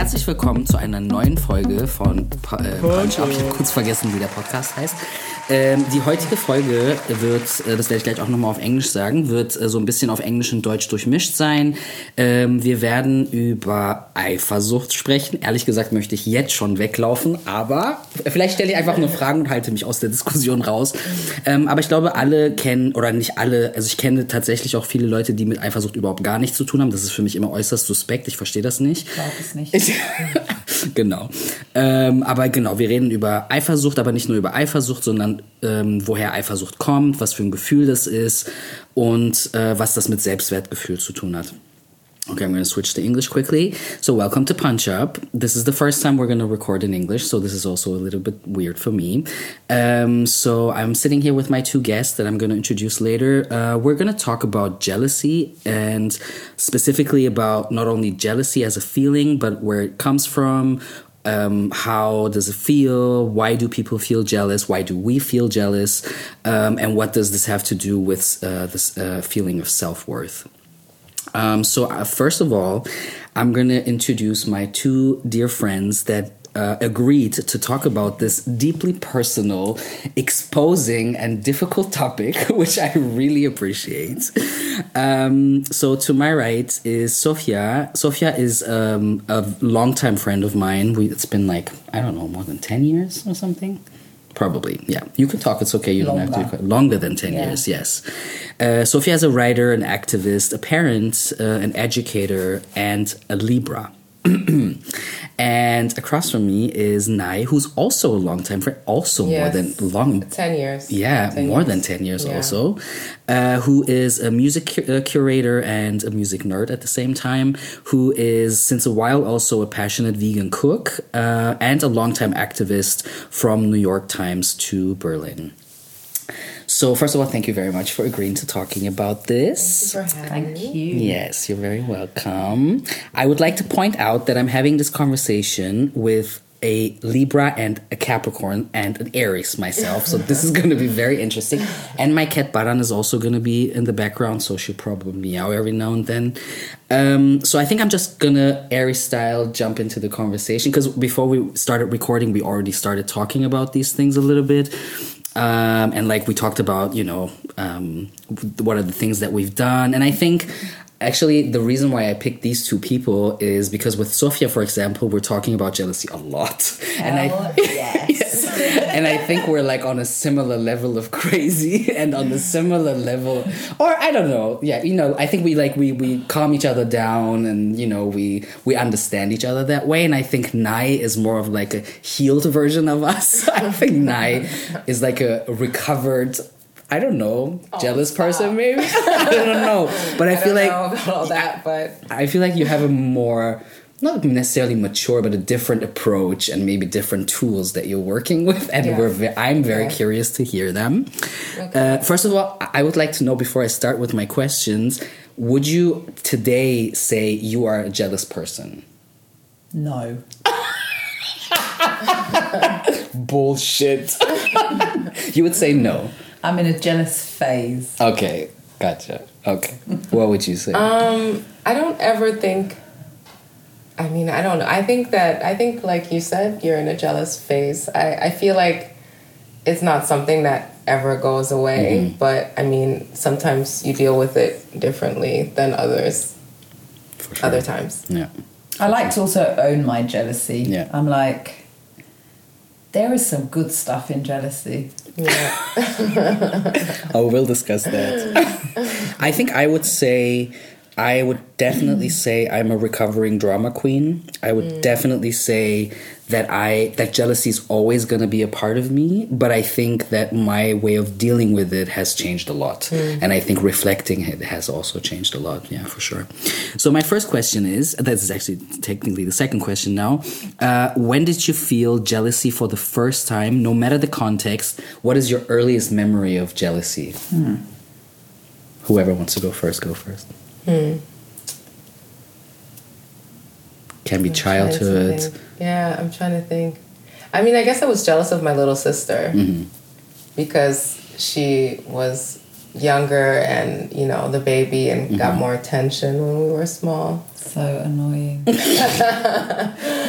Herzlich willkommen zu einer neuen Folge von Punch Up. Ich habe kurz vergessen, wie der Podcast heißt. Die heutige Folge wird, das werde ich gleich auch nochmal auf Englisch sagen, wird so ein bisschen auf Englisch und Deutsch durchmischt sein. Wir werden über Eifersucht sprechen. Ehrlich gesagt möchte ich jetzt schon weglaufen, aber vielleicht stelle ich einfach nur Fragen und halte mich aus der Diskussion raus. Aber ich glaube, alle kennen, oder nicht alle, also ich kenne tatsächlich auch viele Leute, die mit Eifersucht überhaupt gar nichts zu tun haben. Das ist für mich immer äußerst suspekt. Ich verstehe das nicht. Ich glaube es nicht. Genau. Aber genau, wir reden über Eifersucht, aber nicht nur über Eifersucht, sondern woher Eifersucht kommt, was für ein Gefühl das ist und was das mit Selbstwertgefühl zu tun hat. Okay, I'm going to switch to English quickly. So welcome to Punch Up. This is the first time we're going to record in English, so this is also a little bit weird for me. So I'm sitting here with my two guests that I'm going to introduce later. We're going to talk about jealousy and specifically about not only jealousy as a feeling, but where it comes from. How does it feel? Why do people feel jealous? Why do we feel jealous? And what does this have to do with this feeling of self-worth? So first of all, I'm going to introduce my two dear friends that agreed to talk about this deeply personal, exposing, and difficult topic, which I really appreciate. So to my right is Sofia. Sofia is a longtime friend of mine. It's been like, I don't know, more than 10 years or something? Probably, yeah. You can talk, it's okay. You don't have to. Longer than 10 years, yes. Sofia is a writer, an activist, a parent, an educator, and a Libra. And across from me is Nai, who's also a long-time friend, also more than 10 years. Yeah, 10 more years. than 10 years also. Who is a music curator and a music nerd at the same time, who is since a while also a passionate vegan cook and a long-time activist from New York Times to Berlin. So first of all, thank you very much for agreeing to talking about this. Thank you for having me. Thank you. Yes, you're very welcome. I would like to point out that I'm having this conversation with a Libra and a Capricorn and an Aries myself. So this is going to be very interesting. And my cat Baran is also going to be in the background, so she'll probably meow every now and then. So I think I'm just going to Aries style jump into the conversation because before we started recording, we already started talking about these things a little bit. And like we talked about, you know, what are the things that we've done. And I think actually the reason why I picked these two people is because with Sofia, for example, we're talking about jealousy a lot. Yes. And I think we're like on a similar level of crazy and on a similar level, or I don't know. Yeah, you know, I think we calm each other down and, you know, we understand each other that way. And I think Nai is more of like a healed version of us. I think Nai is like a recovered, I don't know, jealous person maybe. I don't know. But I feel like know about all that, but I feel like you have a more, not necessarily mature, but a different approach and maybe different tools that you're working with. And I'm very curious to hear them. Okay. First of all, I would like to know before I start with my questions, would you today say you are a jealous person? No. Bullshit. You would say no. I'm in a jealous phase. Okay, gotcha. Okay. What would you say? I don't ever think, I mean, I don't know. I think like you said, you're in a jealous phase. I feel like it's not something that ever goes away, but I mean, sometimes you deal with it differently than others. For sure. Other times. Yeah. I like to also own my jealousy. Yeah. I'm like, there is some good stuff in jealousy. Yeah. Oh, we'll discuss that. I think I would definitely say I'm a recovering drama queen. I would definitely say that jealousy is always going to be a part of me, but I think that my way of dealing with it has changed a lot. And I think reflecting it has also changed a lot. Yeah, for sure. So my first question is, that's actually technically the second question now. When did you feel jealousy for the first time, no matter the context? What is your earliest memory of jealousy? Whoever wants to go first, go first. Can be childhood. Yeah, I'm trying to think. I mean, I guess I was jealous of my little sister because she was younger and, you know, the baby and got more attention when we were small. So annoying.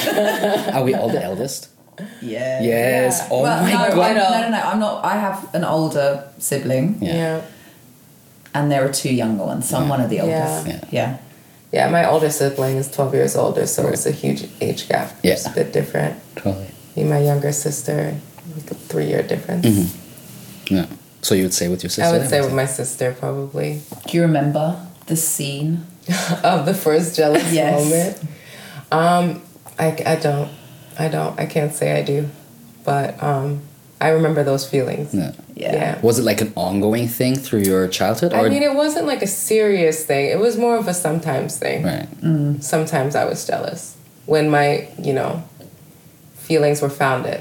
Are we all the eldest? Yeah. Yes. Yeah. Oh Well, my no, god. no. I'm not. I have an older sibling, Yeah. and there are 2 younger ones. So I'm one of the oldest. Yeah. Yeah. Yeah, my older sibling is 12 years older, so it's a huge age gap. Yeah. It's a bit different. Totally. Me and my younger sister, like a 3-year difference. Yeah. So you would say with your sister? I would then? say with my sister, probably. Do you remember the scene? Of the first jealous Yes. moment. I don't. I can't say I do. But I remember those feelings. Yeah. Yeah. Was it like an ongoing thing through your childhood? Or I mean, it wasn't like a serious thing. It was more of a sometimes thing. right. Sometimes I was jealous when my, feelings were founded.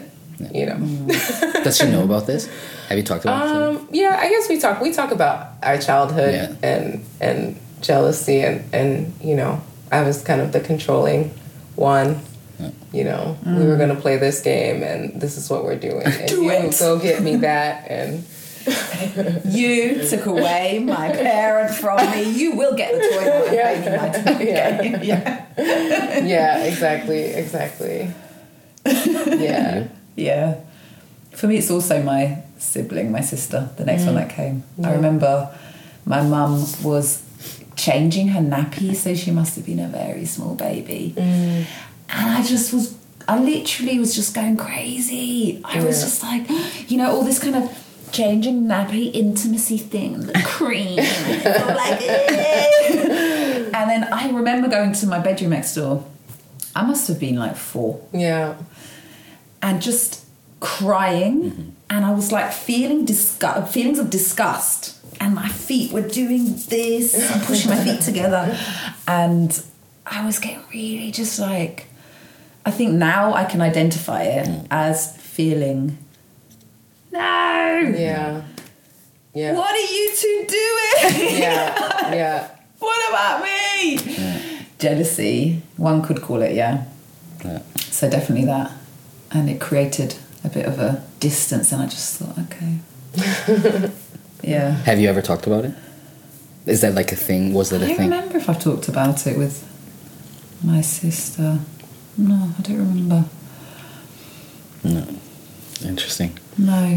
Does she know about this? Have you talked about it? Yeah, I guess we talk about our childhood and jealousy and I was kind of the controlling one. We were gonna play this game and this is what we're doing. And Do it. go get me that and You took away my parent from me. You will get the toy when I'm Yeah. playing my toy Yeah. game. Yeah. yeah, exactly. Yeah. Yeah. For me, it's also my sibling, my sister, the next one that came. I remember my mum was changing her nappy, so she must have been a very small baby. And I literally was just going crazy. I was just like, all this kind of changing nappy intimacy thing, the cream. I'm like, eh. And then I remember going to my bedroom next door. I must have been like 4. Yeah. And just crying, and I was like feelings of disgust, and my feet were doing this and pushing my feet together, and I was getting really just like, I think now I can identify it as feeling, no, Yeah. what are you two doing? Yeah. What about me? Jealousy, one could call it. Yeah. So definitely that, and it created a bit of a distance, and I just thought, okay. Yeah. Have you ever talked about it? Is that like a thing? Was that a I don't thing? remember if I've talked about it with my sister. No, I don't remember. No. Interesting. No.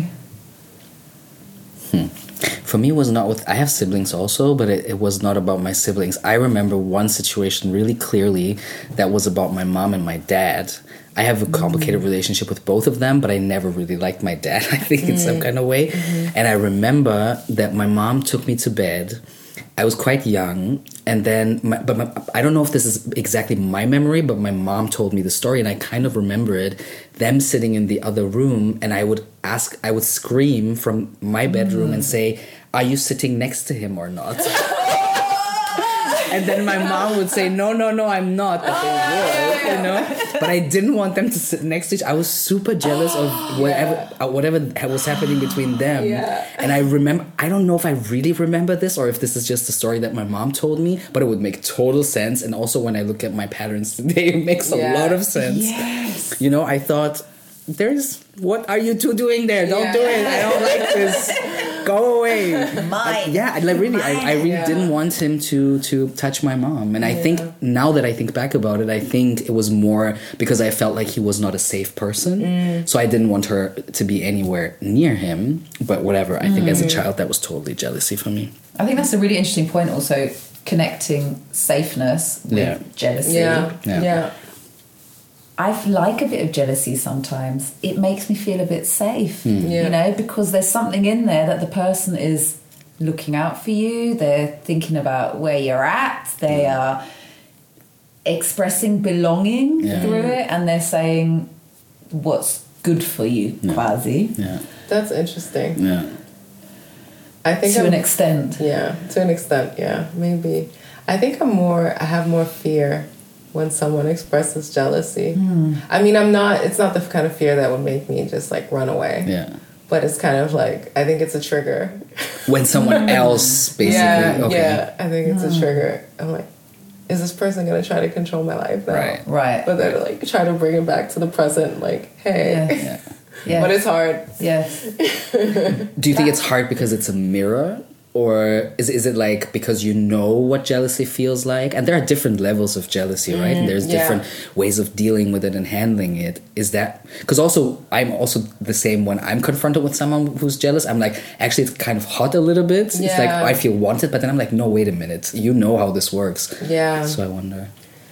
For me, it was not with... I have siblings also, but it was not about my siblings. I remember one situation really clearly that was about my mom and my dad. I have a complicated relationship with both of them, but I never really liked my dad, I think, in some kind of way. And I remember that my mom took me to bed. I was quite young, and then... I don't know if this is exactly my memory, but my mom told me the story, and I kind of remember it. Them sitting in the other room, and I would scream from my bedroom and say, "Are you sitting next to him or not?" And then my mom would say, no, I'm not. But they would, But I didn't want them to sit next to each other. I was super jealous of whatever was happening between them. Yeah. And I remember, I don't know if I really remember this or if this is just a story that my mom told me, but it would make total sense. And also when I look at my patterns today, it makes a lot of sense. Yes. I thought, what are you two doing there? Don't do it. I don't like this. Go away. Mine. I really didn't want him to touch my mom. And I think now that I think back about it, I think it was more because I felt like he was not a safe person. So I didn't want her to be anywhere near him. But whatever, I think as a child, that was totally jealousy for me. I think that's a really interesting point also, connecting safeness with jealousy. Yeah. I like a bit of jealousy sometimes. It makes me feel a bit safe, because there's something in there that the person is looking out for you. They're thinking about where you're at. They are expressing belonging through it, and they're saying what's good for you, quasi. Yeah. That's interesting. Yeah. I think To an extent. Yeah, to an extent, yeah, maybe. I think I have more fear when someone expresses jealousy. I mean, it's not the kind of fear that would make me just like run away. Yeah. But it's kind of like, I think it's a trigger. When someone else basically... Yeah, I think it's a trigger. I'm like, is this person going to try to control my life now? Right. But then like try to bring it back to the present, like, hey. Yeah. But it's hard. Yes. Do you think it's hard because it's a mirror? Or is it like because you know what jealousy feels like? And there are different levels of jealousy, right? And there's different ways of dealing with it and handling it. Is that... Because also, I'm also the same when I'm confronted with someone who's jealous. I'm like, actually, it's kind of hot a little bit. It's like, I feel wanted. But then I'm like, no, wait a minute. You know how this works. Yeah. So I wonder.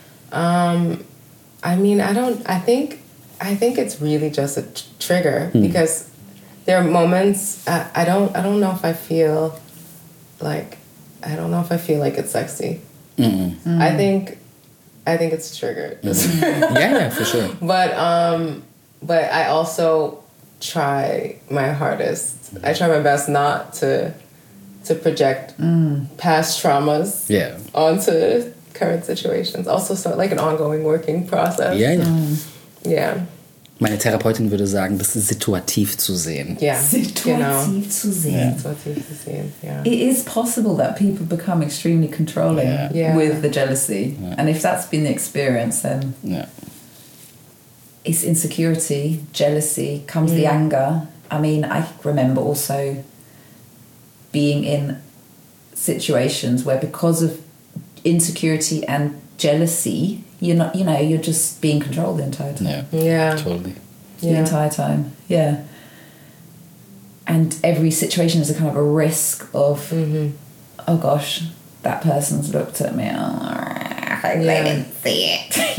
I mean, I think it's really just a trigger because there are moments I don't know if I feel like it's sexy. I think it's triggered. Yeah, for sure. But I also try my hardest. I try my best not to project past traumas onto current situations. Also, so like an ongoing working process. Yeah. Meine Therapeutin würde sagen, das ist situativ zu sehen. Yeah. Situativ zu sehen. Yeah. It is possible that people become extremely controlling with the jealousy. Yeah. And if that's been the experience, then it's insecurity, jealousy, comes the anger. I mean, I remember also being in situations where because of insecurity and jealousy, you're just being controlled the entire time. Yeah. Totally. The entire time. Yeah. And every situation is a kind of a risk of, oh gosh, that person's looked at me. They didn't see it.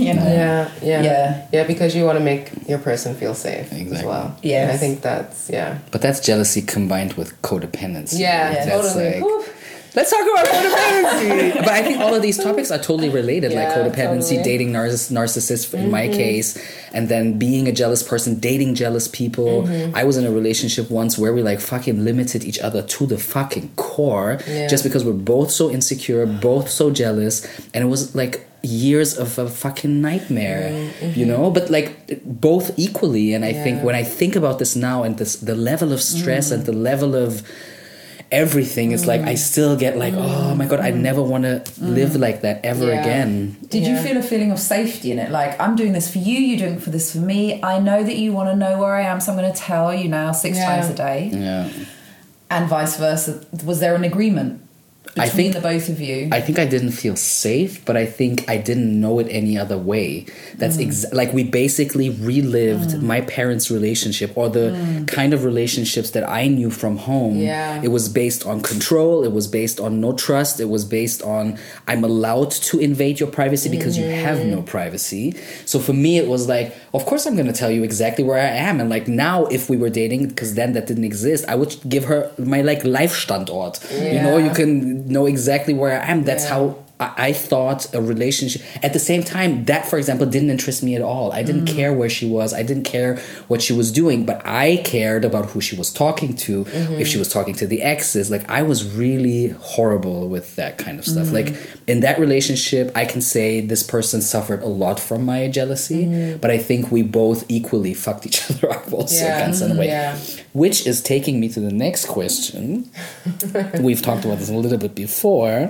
Yeah, because you want to make your person feel safe as well. Yes. And I think that's, But that's jealousy combined with codependency. Yeah, totally. Let's talk about codependency. But I think all of these topics are totally related, like codependency, dating narcissists in my case, and then being a jealous person, dating jealous people. I was in a relationship once where we like fucking limited each other to the fucking core just because we're both so insecure, both so jealous, and it was like years of a fucking nightmare, you know, but like both equally. And I think when I think about this now and the level of stress and the level of everything is like I still get like oh my god, I never want to live like that ever again. Did you feel a feeling of safety in it? Like, I'm doing this for you, you're doing this for me. I know that you want to know where I am, so I'm going to tell you now 6 times a day. Yeah. And vice versa. Was there an agreement between the both of you? I think I didn't feel safe, but I think I didn't know it any other way. That's like we basically relived my parents' relationship or the kind of relationships that I knew from home. Yeah. It was based on control. It was based on no trust. It was based on I'm allowed to invade your privacy because you have no privacy. So for me, it was like, of course I'm going to tell you exactly where I am. And like now, if we were dating, because then that didn't exist, I would give her my like life standort. You know, you can know exactly where I am. That's how I thought a relationship. At the same time, that, for example, didn't interest me at all. I didn't care where she was. I didn't care what she was doing. But I cared about who she was talking to, if she was talking to the exes. Like, I was really horrible with that kind of stuff. Like, in that relationship, I can say this person suffered a lot from my jealousy. But I think we both equally fucked each other up also, in a way. Which is taking me to the next question. We've talked about this a little bit before.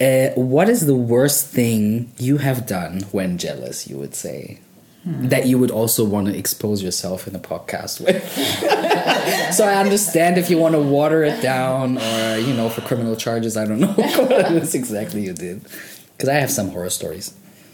What is the worst thing you have done when jealous, you would say? That you would also want to expose yourself in a podcast with? So I understand if you want to water it down or, you know, for criminal charges, I don't know what it is exactly you did. Because I have some horror stories.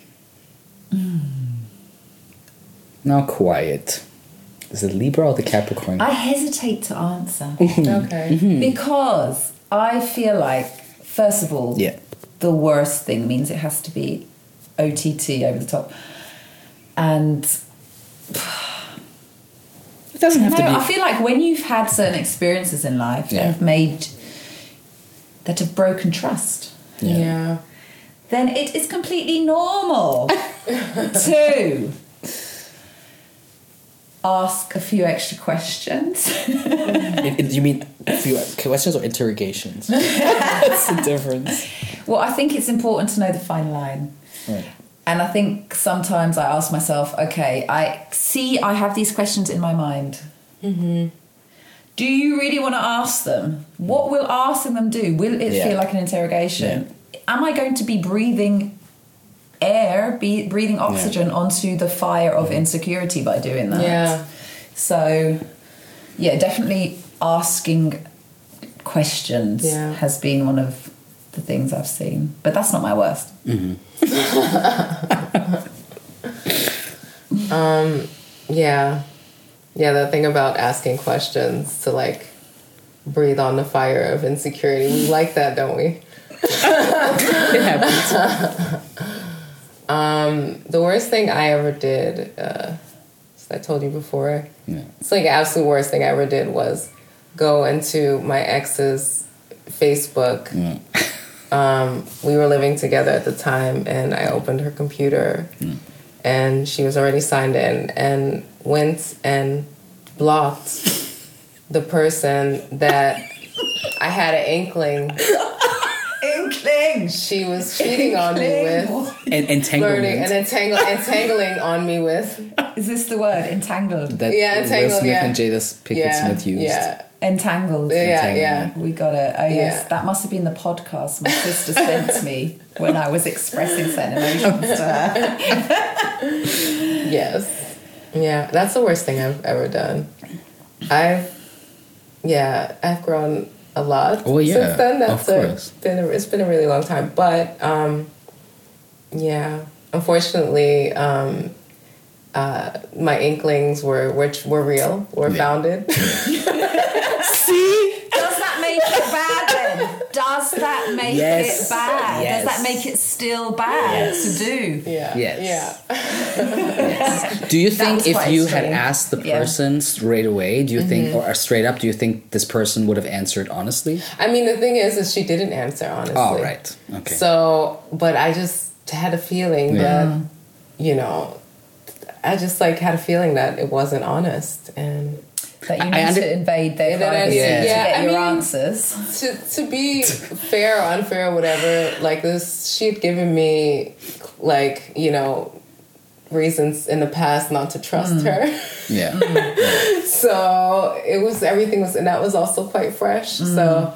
Now quiet. Is it Libra or the Capricorn? I hesitate to answer. Okay. Because I feel like, first of all, the worst thing means it has to be OTT, over the top. And it doesn't have to be. I feel like when you've had certain experiences in life that have broken trust, then it is completely normal to ask a few extra questions. You mean a few questions or interrogations? That's the difference. Well, I think it's important to know the fine line. Right. And I think sometimes I ask myself, okay, I have these questions in my mind. Do you really want to ask them? What will asking them do? Will it feel like an interrogation? Am I going to be breathing air, breathing oxygen onto the fire of insecurity by doing that? Yeah. So, definitely asking questions has been one of the things I've seen. But that's not my worst. Yeah, the thing about asking questions to like breathe on the fire of insecurity, we like that, don't we? It happens. The worst thing I ever did, I told you before, it's like absolute worst thing I ever did was go into my ex's Facebook. We were living together at the time, and I opened her computer, and she was already signed in, and went and blocked the person that I had an inkling she was cheating on me with, and entanglement, entangling on me with. Is this the word, entangled? That entangled. Will Smith and Jada Pinkett Smith used. Entangled. We got it. Oh yes, that must have been the podcast my sister sent me when I was expressing certain emotions to her. Yes. Yeah, that's the worst thing I've ever done. I've grown a lot since then. It's been a really long time. But unfortunately, my inklings were real, were founded. See? Does that make it bad then? Does that make it bad? Yes. Does that make it still bad to do? Do you think if you extreme. had asked the person straight away, do you think, or straight up, do you think this person would have answered honestly? I mean, the thing is she didn't answer honestly. Oh, right. Okay. So, but I just had a feeling that, I just like had a feeling that it wasn't honest, and that you need to invade their privacy to get your answers. To be fair or unfair or whatever, like this, she had given me like, reasons in the past not to trust her. Yeah. So everything was, and that was also quite fresh. So,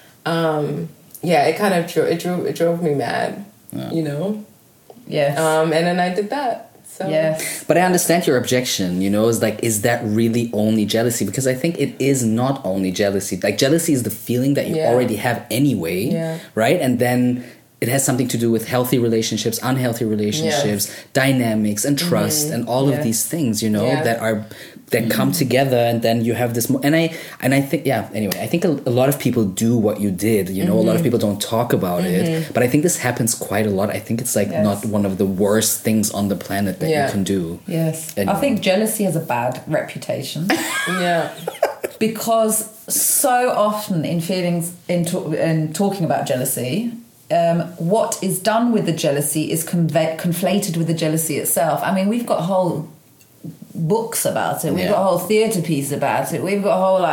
it kind of drove me mad, Yes. And then I did that. So. Yes. But I understand your objection, is like, is that really only jealousy? Because I think it is not only jealousy. Like, jealousy is the feeling that you already have anyway, right? And then it has something to do with healthy relationships, unhealthy relationships, dynamics, and trust, and all of these things, that come together, and then you have this. And I think, anyway, I think a lot of people do what you did. A lot of people don't talk about it, but I think this happens quite a lot. I think it's like not one of the worst things on the planet that you can do. Yes, anyway. I think jealousy has a bad reputation. Because so often in feelings, in talking about jealousy. What is done with the jealousy is conflated with the jealousy itself. I mean, we've got whole books about it. We've got a whole theatre piece about it. We've got a whole,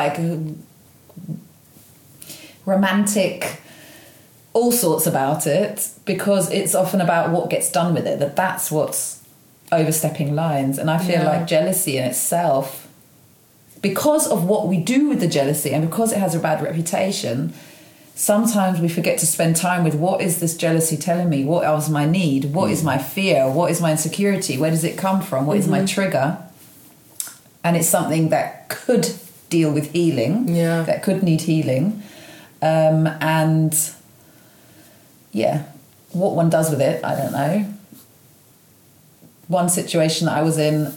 romantic all sorts about it, because it's often about what gets done with it, that's what's overstepping lines. And I feel like jealousy in itself, because of what we do with the jealousy and because it has a bad reputation, sometimes we forget to spend time with what is this jealousy telling me? What is my need? What is my fear? What is my insecurity? Where does it come from? What is my trigger? And it's something that could deal with healing, that could need healing. What one does with it, I don't know. One situation that I was in,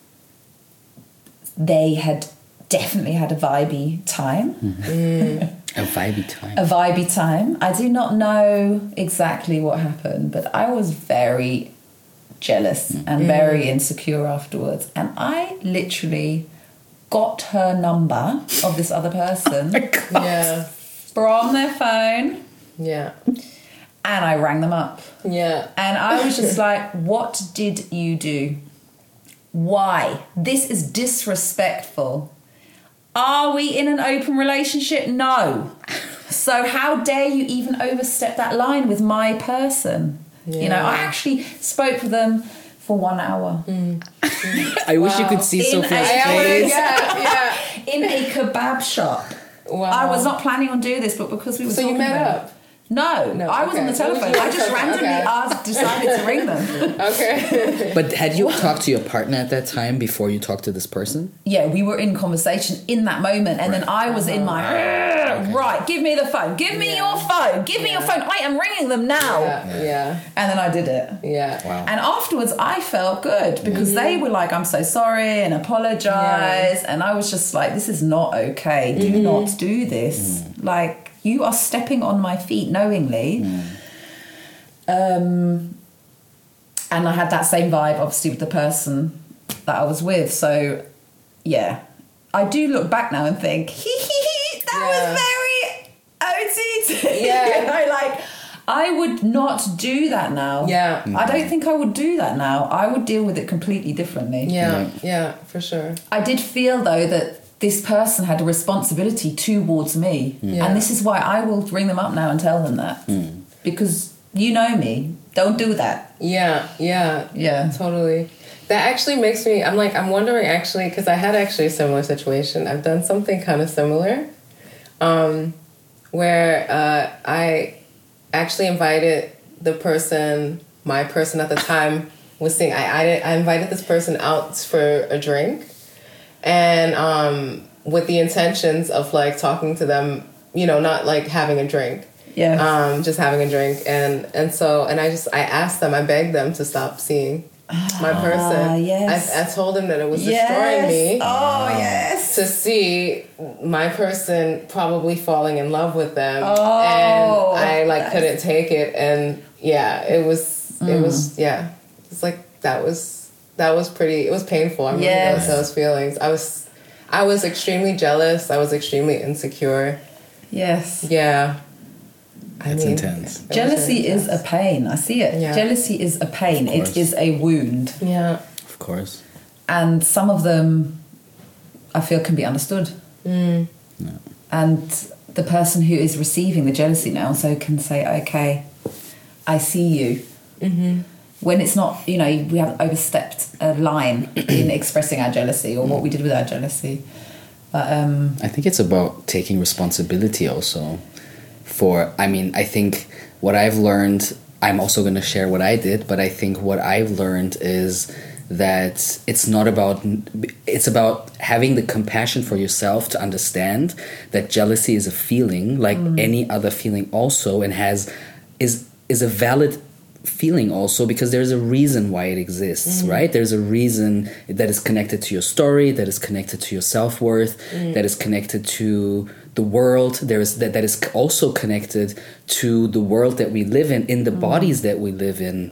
they had definitely had a vibey time. A vibey time. A vibey time. I do not know exactly what happened, but I was very jealous and very insecure afterwards. And I literally got her number of this other person from their phone. Yeah. And I rang them up. Yeah. And I was just like, what did you do? Why? This is disrespectful. Are we in an open relationship? No. So how dare you even overstep that line with my person? Yeah. I actually spoke with them for 1 hour. I wish you could see Sophia's face. In a kebab shop. Wow. I was not planning on doing this, but because we were talking about up? No, I was on the telephone. I just randomly decided to ring them. Okay. But had you talked to your partner at that time before you talked to this person? Yeah, we were in conversation in that moment, and then I was in my right. Give me the phone. Give me your phone. Give me your phone. I am ringing them now. Yeah. And then I did it. Yeah. Wow. And afterwards, I felt good because they were like, "I'm so sorry," and apologize. And I was just like, "This is not okay. Do not do this. Like." You are stepping on my feet knowingly. And I had that same vibe, obviously, with the person that I was with. So, yeah. I do look back now and think, that was very OTT. Yeah. You know, like, I would not do that now. Yeah. I don't think I would do that now. I would deal with it completely differently. Yeah, for sure. I did feel, though, that this person had a responsibility towards me. And this is why I will ring them up now and tell them that. Because you know me. Don't do that. Yeah, totally. That actually makes me, I'm wondering actually, because I had actually a similar situation. I've done something kind of similar where I actually invited my person at the time was saying, I invited this person out for a drink. And with the intentions of like talking to them, you know, not like having a drink. Yeah. Just having a drink. And I asked them, I begged them to stop seeing my person. Yes. I told them that it was destroying me. Oh, yes. To see my person probably falling in love with them. Oh, and I couldn't take it. And it was it's like that was pretty, it was painful. I remember those feelings. I was extremely jealous. I was extremely insecure. Yes. Yeah. That's intense. Jealousy is a pain. I see it. Yeah. Jealousy is a pain. It is a wound. Yeah. Of course. And some of them, I feel, can be understood. Yeah. And the person who is receiving the jealousy now so can say, okay, I see you. When it's not, you know, we haven't overstepped a line in expressing our jealousy or what we did with our jealousy. But I think it's about taking responsibility also I think what I've learned, I'm also going to share what I did, but I think what I've learned is that it's about having the compassion for yourself to understand that jealousy is a feeling like any other feeling also, and is a valid feeling also, because there's a reason why it exists, right? There's a reason that is connected to your story, that is connected to your self-worth, that is connected to the world. That is also connected to the world that we live in the bodies that we live in.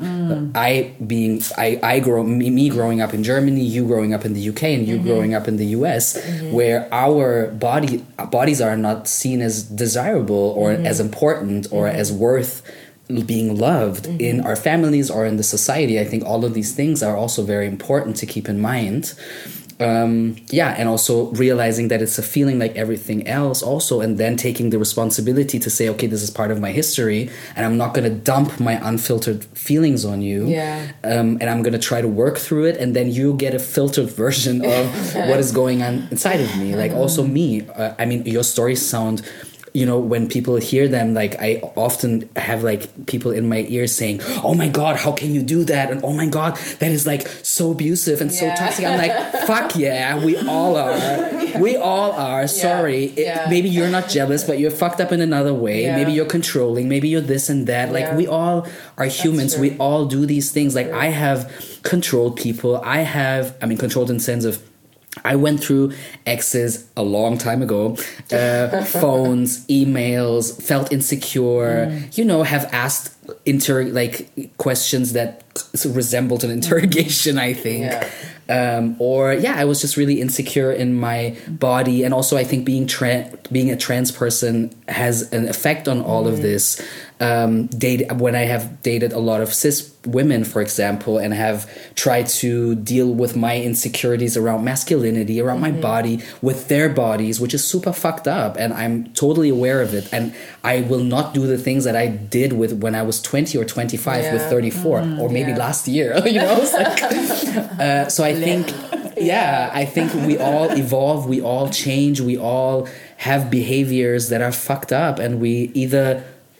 Me growing up in Germany, you growing up in the UK, and you growing up in the US, where our bodies are not seen as desirable or as important or as worth being loved in our families or in the society. I think all of these things are also very important to keep in mind. And also realizing that it's a feeling like everything else also, and then taking the responsibility to say, okay, this is part of my history, and I'm not going to dump my unfiltered feelings on you. And I'm going to try to work through it, and then you get a filtered version of what is going on inside of me. Like also me, your stories sound, you know, when people hear them, like I often have like people in my ears saying, oh my God, how can you do that? And oh my God, that is like so abusive and so toxic. I'm like, fuck yeah, we all are. We all are. Sorry. Maybe you're not jealous, but you're fucked up in another way. Maybe you're controlling. Maybe you're this and that. Like we all are humans. We all do these things. Like I have controlled people. Controlled in the sense of, I went through exes a long time ago, phones, emails, felt insecure, have asked questions that resembled an interrogation, I think. I was just really insecure in my body. And also I think being a trans person has an effect on all of this. When I have dated a lot of cis women, for example, and have tried to deal with my insecurities around masculinity, around my body, with their bodies, which is super fucked up. And I'm totally aware of it. And I will not do the things that I did when I was 20 or 25 with 34, or maybe last year, It's like, so I think, I think we all evolve, we all change, we all have behaviors that are fucked up, and we either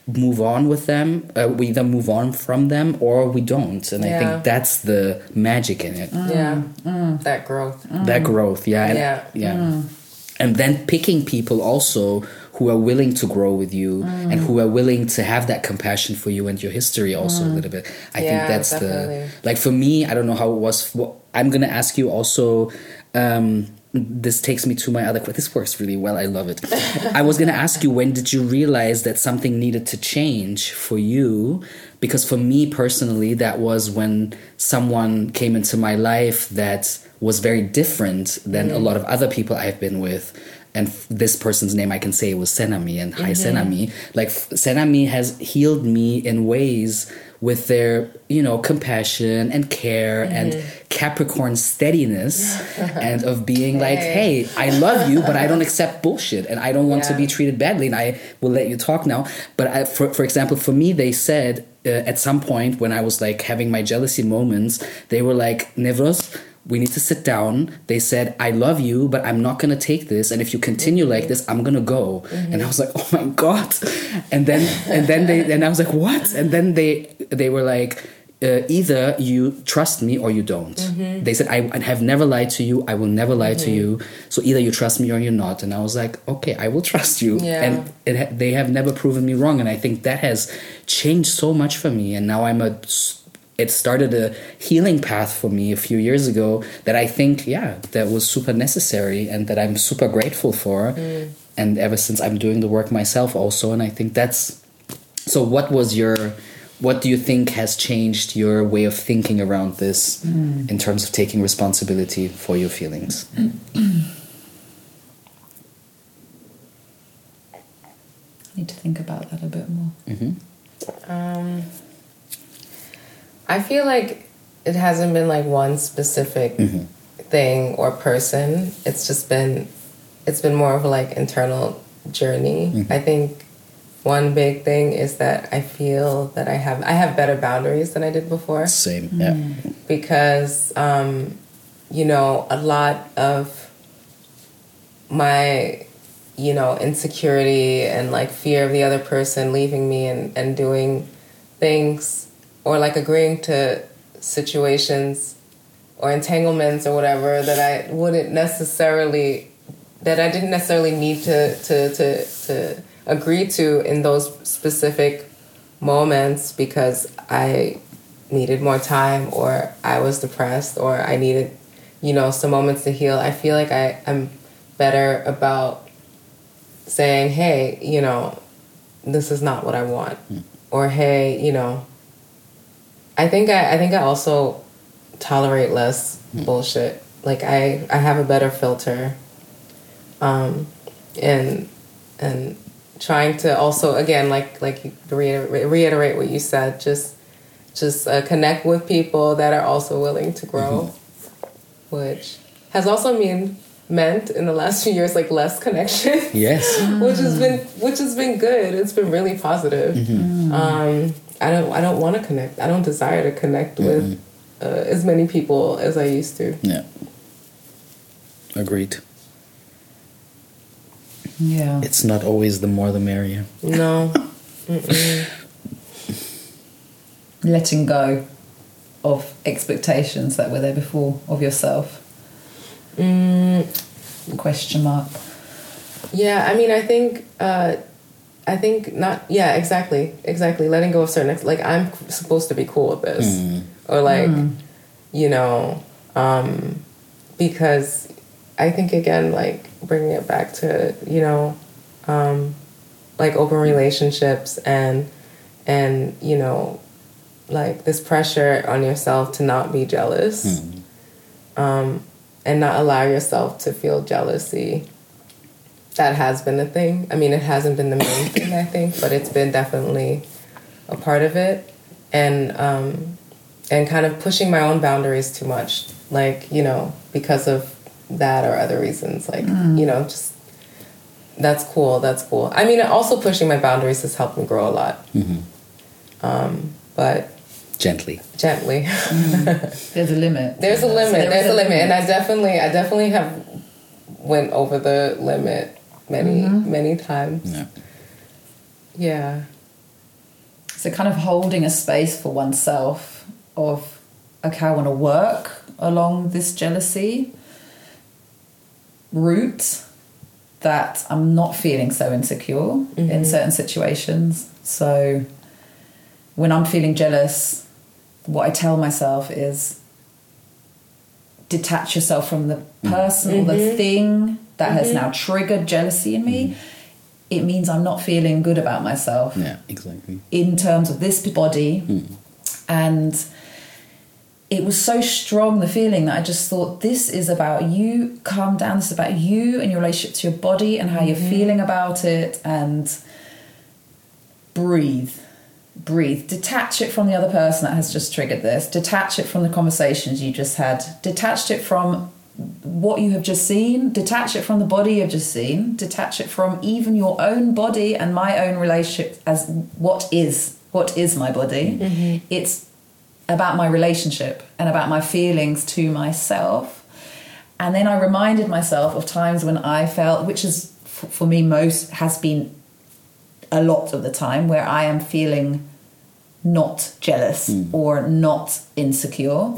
move on with them. We either move on from them or we don't. And I think that's the magic in it. That growth. That growth, And, and then picking people also who are willing to grow with you and who are willing to have that compassion for you and your history also a little bit. I think that's definitely. Like for me, I don't know how it was. I'm going to ask you also, this takes me to my other question. This works really well. I love it. I was going to ask you, when did you realize that something needed to change for you? Because for me personally, that was when someone came into my life that was very different than a lot of other people I've been with. And this person's name I can say was Senami. And hi, Senami. Like Senami has healed me in ways with their, compassion and care and Capricorn steadiness and of being like, hey, I love you, but I don't accept bullshit and I don't want to be treated badly. And I will let you talk now. But for example, for me, they said at some point when I was like having my jealousy moments, they were like, Nevros, we need to sit down. They said, I love you, but I'm not going to take this. And if you continue like this, I'm going to go. And I was like, oh my God. And then I was like, what? And then they were like, either you trust me or you don't. They said, I have never lied to you. I will never lie to you. So either you trust me or you're not. And I was like, okay, I will trust you. And they have never proven me wrong. And I think that has changed so much for me. And now it started a healing path for me a few years ago that I think, that was super necessary and that I'm super grateful for. And ever since I'm doing the work myself also. And I think so what do you think has changed your way of thinking around this in terms of taking responsibility for your feelings? I need to think about that a bit more. I feel like it hasn't been like one specific thing or person. It's been more of a like internal journey. I think one big thing is that I feel that I have better boundaries than I did before. Same, yeah. Because a lot of my insecurity and like fear of the other person leaving me and doing things or like agreeing to situations or entanglements or whatever that I didn't necessarily need to agree to in those specific moments because I needed more time or I was depressed or I needed, some moments to heal. I feel like I'm better about saying, hey, this is not what I want. Or, hey, I think I also tolerate less bullshit. Like I have a better filter, and trying to also again like reiterate what you said. Just connect with people that are also willing to grow, which has also meant in the last few years like less connection. Yes, which has been good. It's been really positive. I don't want to connect. I don't desire to connect with as many people as I used to. Yeah. Agreed. Yeah. It's not always the more the merrier. No. Letting go of expectations that were there before of yourself. Question mark. Yeah, I mean, I think not. Yeah, exactly. Letting go of certain like I'm supposed to be cool with this, or like, because I think again, like bringing it back to like open relationships and like this pressure on yourself to not be jealous, and not allow yourself to feel jealousy. That has been a thing. I mean, it hasn't been the main thing, I think, but it's been definitely a part of it. And kind of pushing my own boundaries too much, like, because of that or other reasons. Like, just, that's cool. I mean, also pushing my boundaries has helped me grow a lot. But... Gently. There's a limit. There's a limit. And I definitely have went over the limit many times. Yeah. Yeah. So kind of holding a space for oneself of, okay, I want to work along this jealousy route, that I'm not feeling so insecure in certain situations. So when I'm feeling jealous, what I tell myself is detach yourself from the person or the thing that has now triggered jealousy in me. It means I'm not feeling good about myself. Yeah, exactly. In terms of this body. And it was so strong, the feeling, that I just thought, this is about you. Calm down. This is about you and your relationship to your body and how you're feeling about it. And breathe. Detach it from the other person that has just triggered this. Detach it from the conversations you just had. Detach it from what you have just seen. Detach it from the body you've just seen. Detach it from even your own body and my own relationship as what is my body. It's about my relationship and about my feelings to myself. And then I reminded myself of times when I felt, which is for me has been a lot of the time, where I am feeling not jealous or not insecure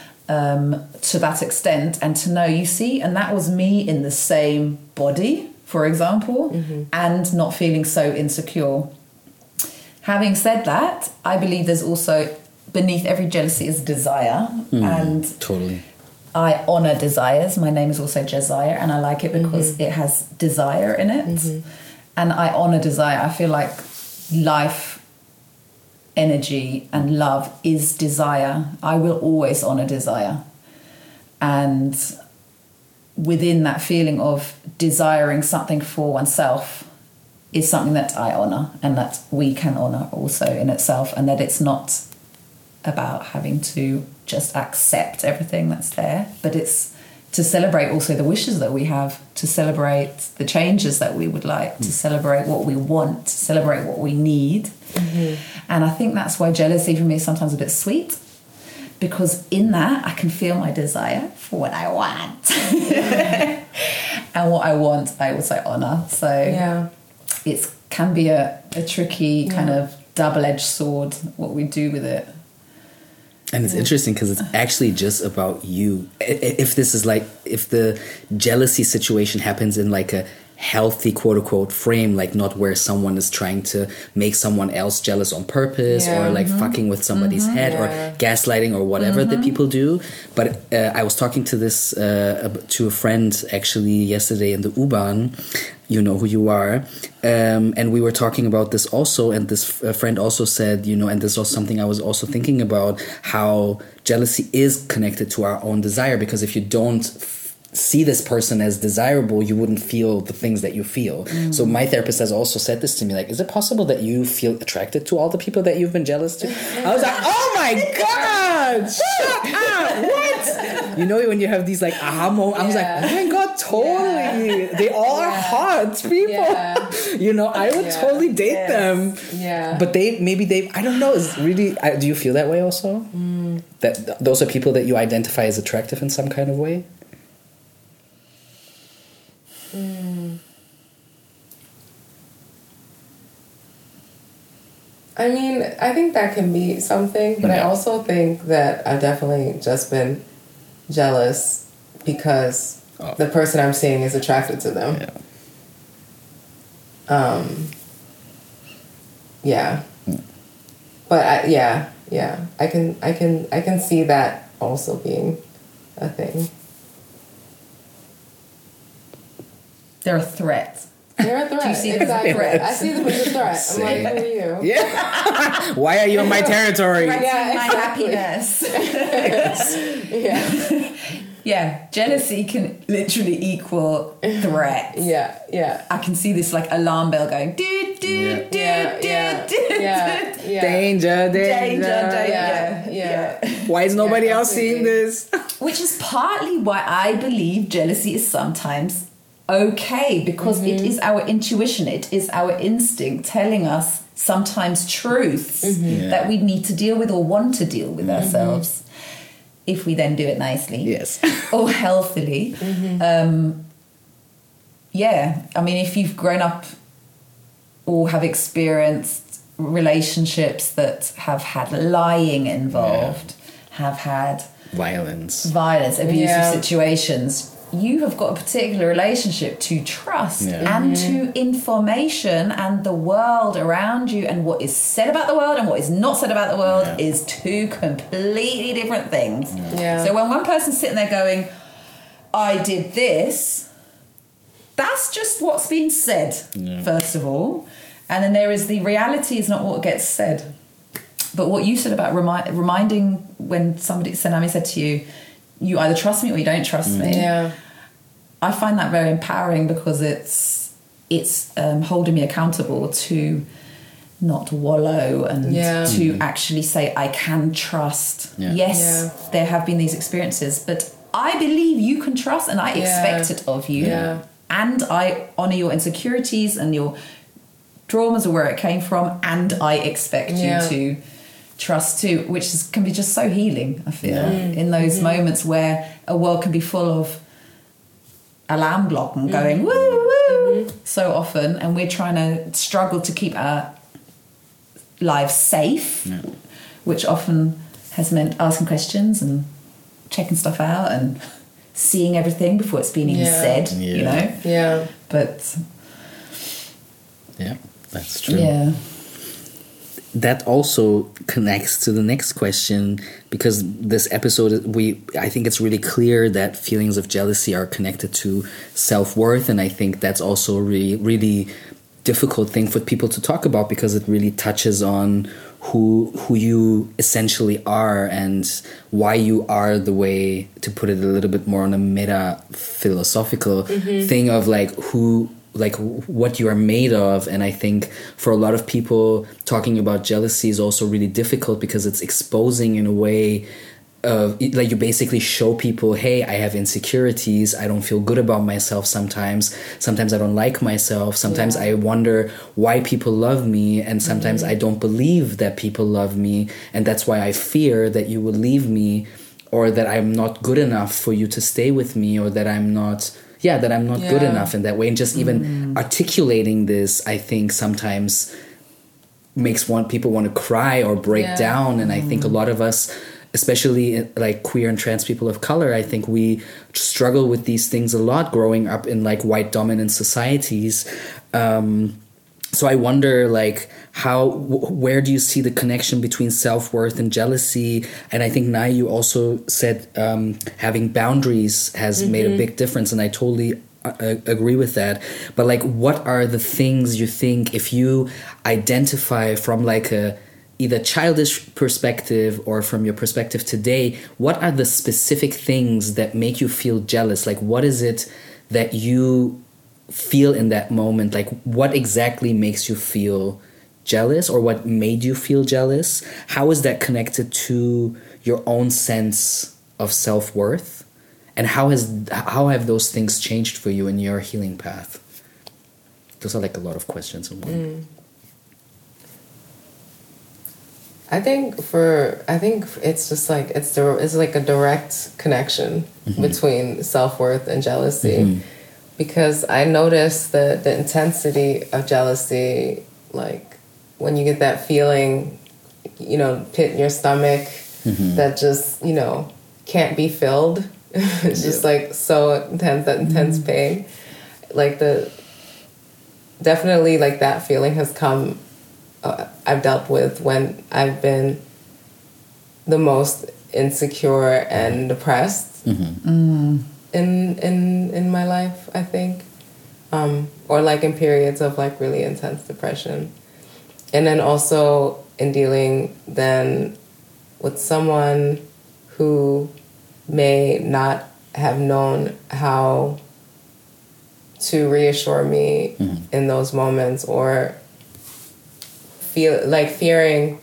to that extent, and to know, you see, and that was me in the same body, for example, and not feeling so insecure. Having said that, I believe there's also beneath every jealousy is desire, and totally. I honor desires. My name is also Jesiah, and I like it because it has desire in it. And I honor desire. I feel like life, energy, and love is desire. I will always honor desire. And within that feeling of desiring something for oneself is something that I honor, and that we can honor also in itself, and that it's not about having to just accept everything that's there, but it's to celebrate also the wishes that we have, to celebrate the changes that we would like, to celebrate what we want, to celebrate what we need. And I think that's why jealousy for me is sometimes a bit sweet, because in that I can feel my desire for what I want. And what I want I also honor. So it can be a tricky kind of double-edged sword, what we do with it. And it's interesting because it's actually just about you. If this is like, if the jealousy situation happens in like a healthy quote unquote frame, like not where someone is trying to make someone else jealous on purpose or like fucking with somebody's head or gaslighting or whatever that people do. But I was talking to this to a friend actually yesterday in the U-Bahn. You know who you are. And we were talking about this also. And this friend also said, you know, and this was something I was also thinking about, how jealousy is connected to our own desire. Because if you don't see this person as desirable, you wouldn't feel the things that you feel. So my therapist has also said this to me, like, is it possible that you feel attracted to all the people that you've been jealous to? I was like, oh my God, shut up, what? You know, when you have these like aha moments, I was like, oh my God, totally. They all are hot people. You know, I would totally date them. But I don't know, it's really, do you feel that way also? That those are people that you identify as attractive in some kind of way? I mean, I think that can be something, but I also think that I've definitely just been jealous because the person I'm seeing is attracted to them. But I can see that also being a thing. They're a threat. They're a threat. Do you see exactly. threat? I see them as a threat. I'm like, who are you? Yeah. Why are you in my territory? My happiness. Yeah, jealousy can literally equal threat. I can see this like alarm bell going do do do do. Danger. Why is nobody else seeing this? Which is partly why I believe jealousy is sometimes okay, because it is our intuition, it is our instinct telling us sometimes truths that we need to deal with or want to deal with ourselves, if we then do it nicely or healthily. I mean, if you've grown up or have experienced relationships that have had lying involved, have had Violence, abusive situations. You have got a particular relationship to trust and to information, and the world around you, and what is said about the world and what is not said about the world is two completely different things. So when one person's sitting there going, I did this, that's just what's been said, first of all. And then there is the reality is not what gets said. But what you said about reminding when Sanami said to you, you either trust me or you don't trust me. Yeah. I find that very empowering, because it's holding me accountable to not wallow and to actually say I can trust. Yes, there have been these experiences, but I believe you can trust, and I expect it of you. And I honour your insecurities and your traumas or where it came from, and I expect you to trust too, which can be just so healing, I feel, in those moments where a world can be full of alarm clock and going woo woo so often, and we're trying to struggle to keep our lives safe, which often has meant asking questions and checking stuff out and seeing everything before it's been even said, you know. But that's true. That also connects to the next question, because this episode, I think it's really clear that feelings of jealousy are connected to self-worth, and I think that's also a really, really difficult thing for people to talk about, because it really touches on who you essentially are and why you are the way, to put it a little bit more on a meta philosophical thing of what you are made of. And I think for a lot of people, talking about jealousy is also really difficult, because it's exposing in a way of, like, you basically show people, hey, I have insecurities, I don't feel good about myself sometimes I don't like myself, sometimes I wonder why people love me, and sometimes I don't believe that people love me, and that's why I fear that you will leave me, or that I'm not good enough for you to stay with me, or that I'm not good enough in that way. And just even articulating this, I think sometimes makes people want to cry or break down. And I think a lot of us, especially like queer and trans people of color, I think we struggle with these things a lot growing up in like white dominant societies. So I wonder, like, where do you see the connection between self-worth and jealousy? And I think, Nai, you also said having boundaries has made a big difference, and I totally agree with that. But, like, what are the things you think, if you identify from, like, a either childish perspective or from your perspective today, what are the specific things that make you feel jealous? Like, what is it that you feel in that moment? Like, what exactly makes you feel jealous, or what made you feel jealous? How is that connected to your own sense of self-worth? And how have those things changed for you in your healing path? Those are like a lot of questions in one. I think it's just like it's like a direct connection between self-worth and jealousy. Because I noticed the intensity of jealousy, like when you get that feeling, pit in your stomach that just, can't be filled. It's just like so intense, that intense pain. Like definitely like that feeling has come, I've dealt with when I've been the most insecure and depressed. In my life, I think, or like in periods of like really intense depression, and then also in dealing then with someone who may not have known how to reassure me in those moments, or fearing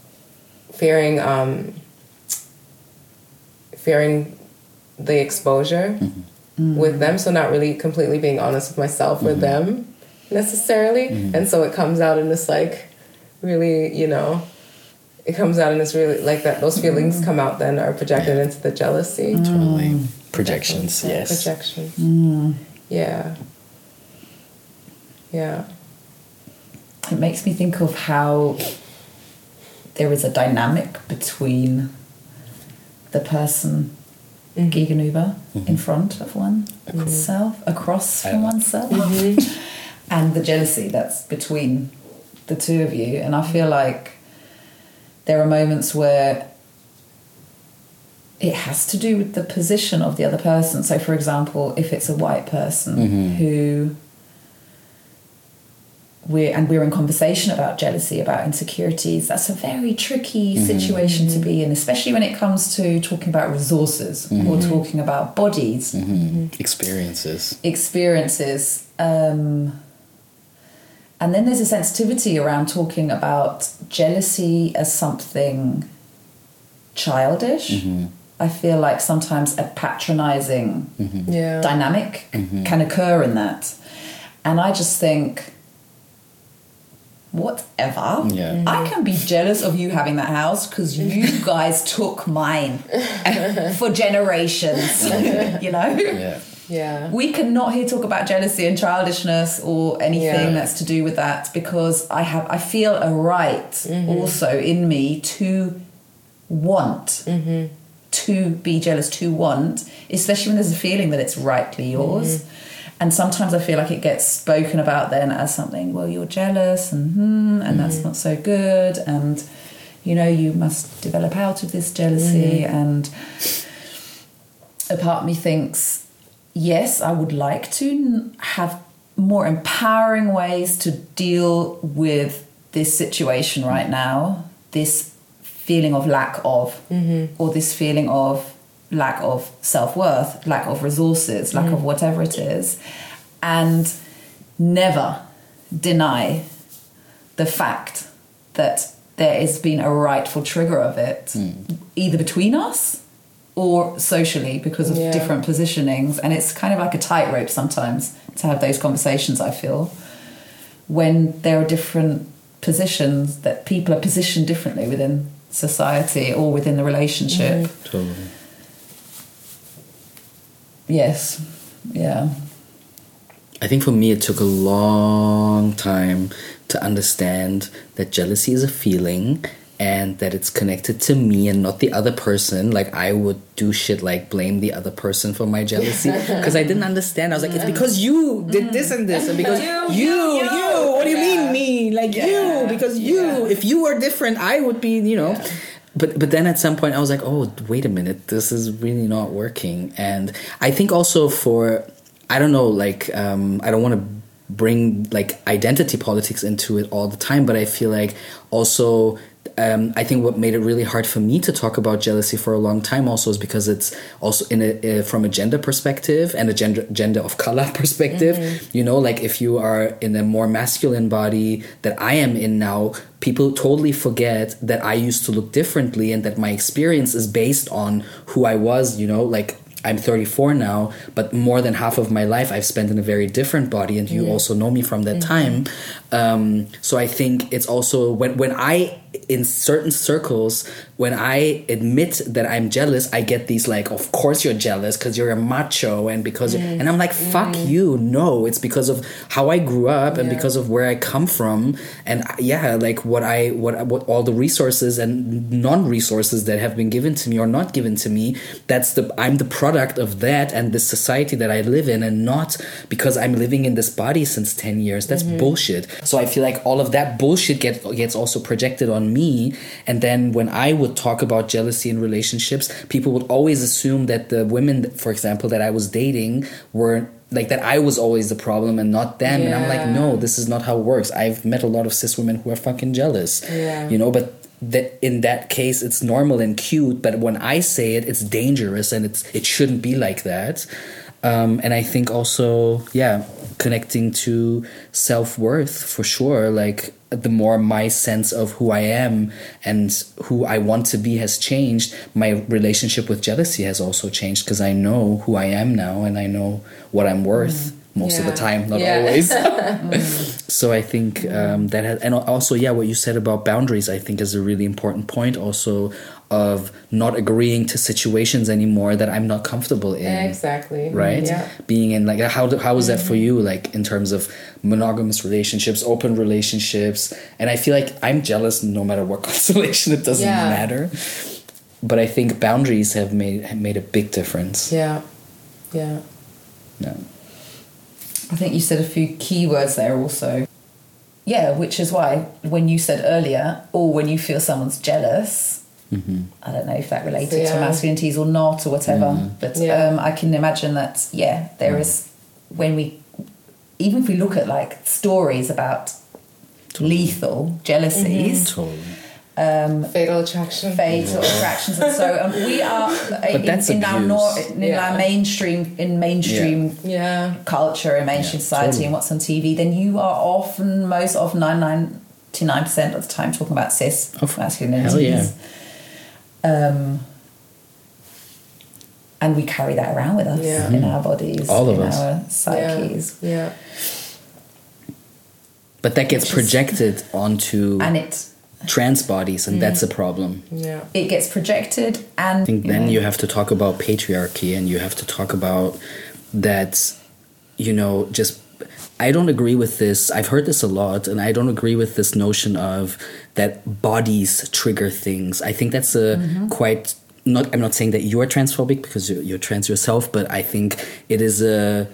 the exposure with them, so not really completely being honest with myself or them necessarily, and so it comes out in this like really, it comes out in this really like that. Those feelings come out then are projected into the jealousy. Totally. Projections, yes. Projections. Yeah. it makes me think of how there is a dynamic between the person gegenüber, in front of oneself, across from oneself, and the jealousy that's between the two of you. And I feel like there are moments where it has to do with the position of the other person. So, for example, if it's a white person who we're in conversation about jealousy, about insecurities, that's a very tricky situation to be in, especially when it comes to talking about resources or talking about bodies. Experiences. And then there's a sensitivity around talking about jealousy as something childish. I feel like sometimes a patronizing dynamic can occur in that. And I just think, whatever. Yeah. I can be jealous of you having that house because you guys took mine for generations, you know? Yeah. Yeah. We cannot here talk about jealousy and childishness or anything that's to do with that, because I feel a right also in me to want to be jealous, to want, especially when there's a feeling that it's rightly yours. And sometimes I feel like it gets spoken about then as something, well, you're jealous and that's not so good, and, you know, you must develop out of this jealousy. And a part of me thinks, yes, I would like to have more empowering ways to deal with this situation right now, this feeling of lack of, or this feeling of lack of self-worth, lack of resources, lack of whatever it is, and never deny the fact that there has been a rightful trigger of it, either between us or socially, because of different positionings. And it's kind of like a tightrope sometimes to have those conversations, I feel, when there are different positions, that people are positioned differently within society or within the relationship. Totally. Yes. Yeah. I think for me it took a long time to understand that jealousy is a feeling and that it's connected to me and not the other person. Like, I would do shit like blame the other person for my jealousy because I didn't understand. I was like, it's because you did this and this, and because you what do you mean me? Like, you, because you, if you were different, I would be, you know. But then at some point I was like, oh, wait a minute, this is really not working. And I think also for, I don't know, like, I don't want to bring like identity politics into it all the time, but I feel like also, I think what made it really hard for me to talk about jealousy for a long time also is because it's also from a gender perspective and a gender of color perspective. You know, like if you are in a more masculine body that I am in now, people totally forget that I used to look differently and that my experience is based on who I was, you know, like I'm 34 now, but more than half of my life I've spent in a very different body, and you also know me from that time. So I think it's also when I, in certain circles, when I admit that I'm jealous, I get these like, of course you're jealous because you're a macho and because and I'm like, fuck you, no, it's because of how I grew up and because of where I come from, and like what all the resources and non-resources that have been given to me or not given to me, I'm the product of that and the society that I live in, and not because I'm living in this body since 10 years. That's bullshit. So I feel like all of that bullshit gets also projected on me, and then when I would talk about jealousy in relationships, people would always assume that the women, for example, that I was dating were like, that I was always the problem and not them. And I'm like, no, this is not how it works. I've met a lot of cis women who are fucking jealous, you know, but that in that case it's normal and cute, but when I say it, it's dangerous and it shouldn't be like that. And I think also, connecting to self-worth for sure, like the more my sense of who I am and who I want to be has changed, my relationship with jealousy has also changed, because I know who I am now and I know what I'm worth most of the time, not always. So I think that has, and also what you said about boundaries, I think is a really important point also of not agreeing to situations anymore that I'm not comfortable in. Exactly. Right? Yeah. Being in like, how is that for you? Like in terms of monogamous relationships, open relationships. And I feel like I'm jealous no matter what constellation, it doesn't matter. But I think boundaries have made a big difference. Yeah. Yeah. Yeah. I think you said a few key words there also. Yeah, which is why when you said earlier, or when you feel someone's jealous, I don't know if that related to masculinities or not or whatever, but I can imagine that, there is, even if we look at like stories about lethal jealousies, Fatal attractions and so we are in our mainstream culture and mainstream society and what's on TV, then you are most often 99% of the time talking about cis masculinities. And we carry that around with us in our bodies, all of in us, our psyches. But that gets projected onto trans bodies, and that's a problem. It gets projected, and I think then you have to talk about patriarchy, and you have to talk about that, just, I don't agree with this. I've heard this a lot, and I don't agree with this notion of that bodies trigger things. I think that's I'm not saying that you are transphobic because you're trans yourself, but I think it's a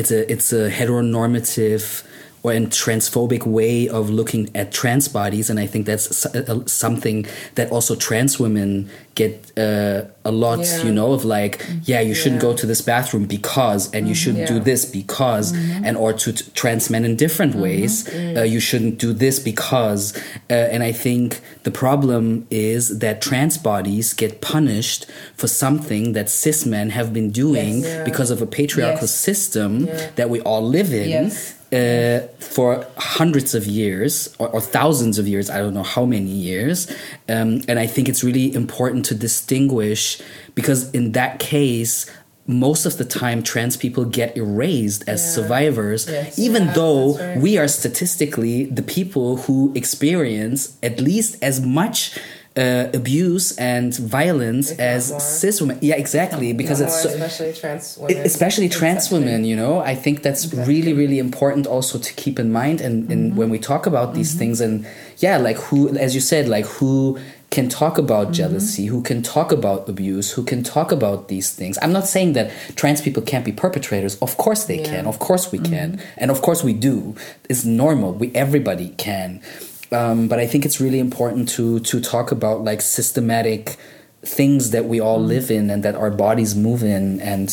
heteronormative or a transphobic way of looking at trans bodies, and I think that's something that also trans women get a lot, of like, you shouldn't go to this bathroom because, and you shouldn't do this because, and or to trans men in different ways, you shouldn't do this because, and I think the problem is that trans bodies get punished for something that cis men have been doing because of a patriarchal system that we all live in. For hundreds of years or thousands of years, I don't know how many years, and I think it's really important to distinguish, because in that case most of the time trans people get erased as survivors, even though we are statistically the people who experience at least as much abuse and violence as cis women. Yeah, exactly. Because it's especially trans women, I think that's really, really important also to keep in mind. And when we talk about these things, and who, as you said, who can talk about jealousy, who can talk about abuse, who can talk about these things. I'm not saying that trans people can't be perpetrators. Of course they can. Of course we can. And of course we do. It's normal. everybody can. But I think it's really important to talk about systematic things that we all live in and that our bodies move in, and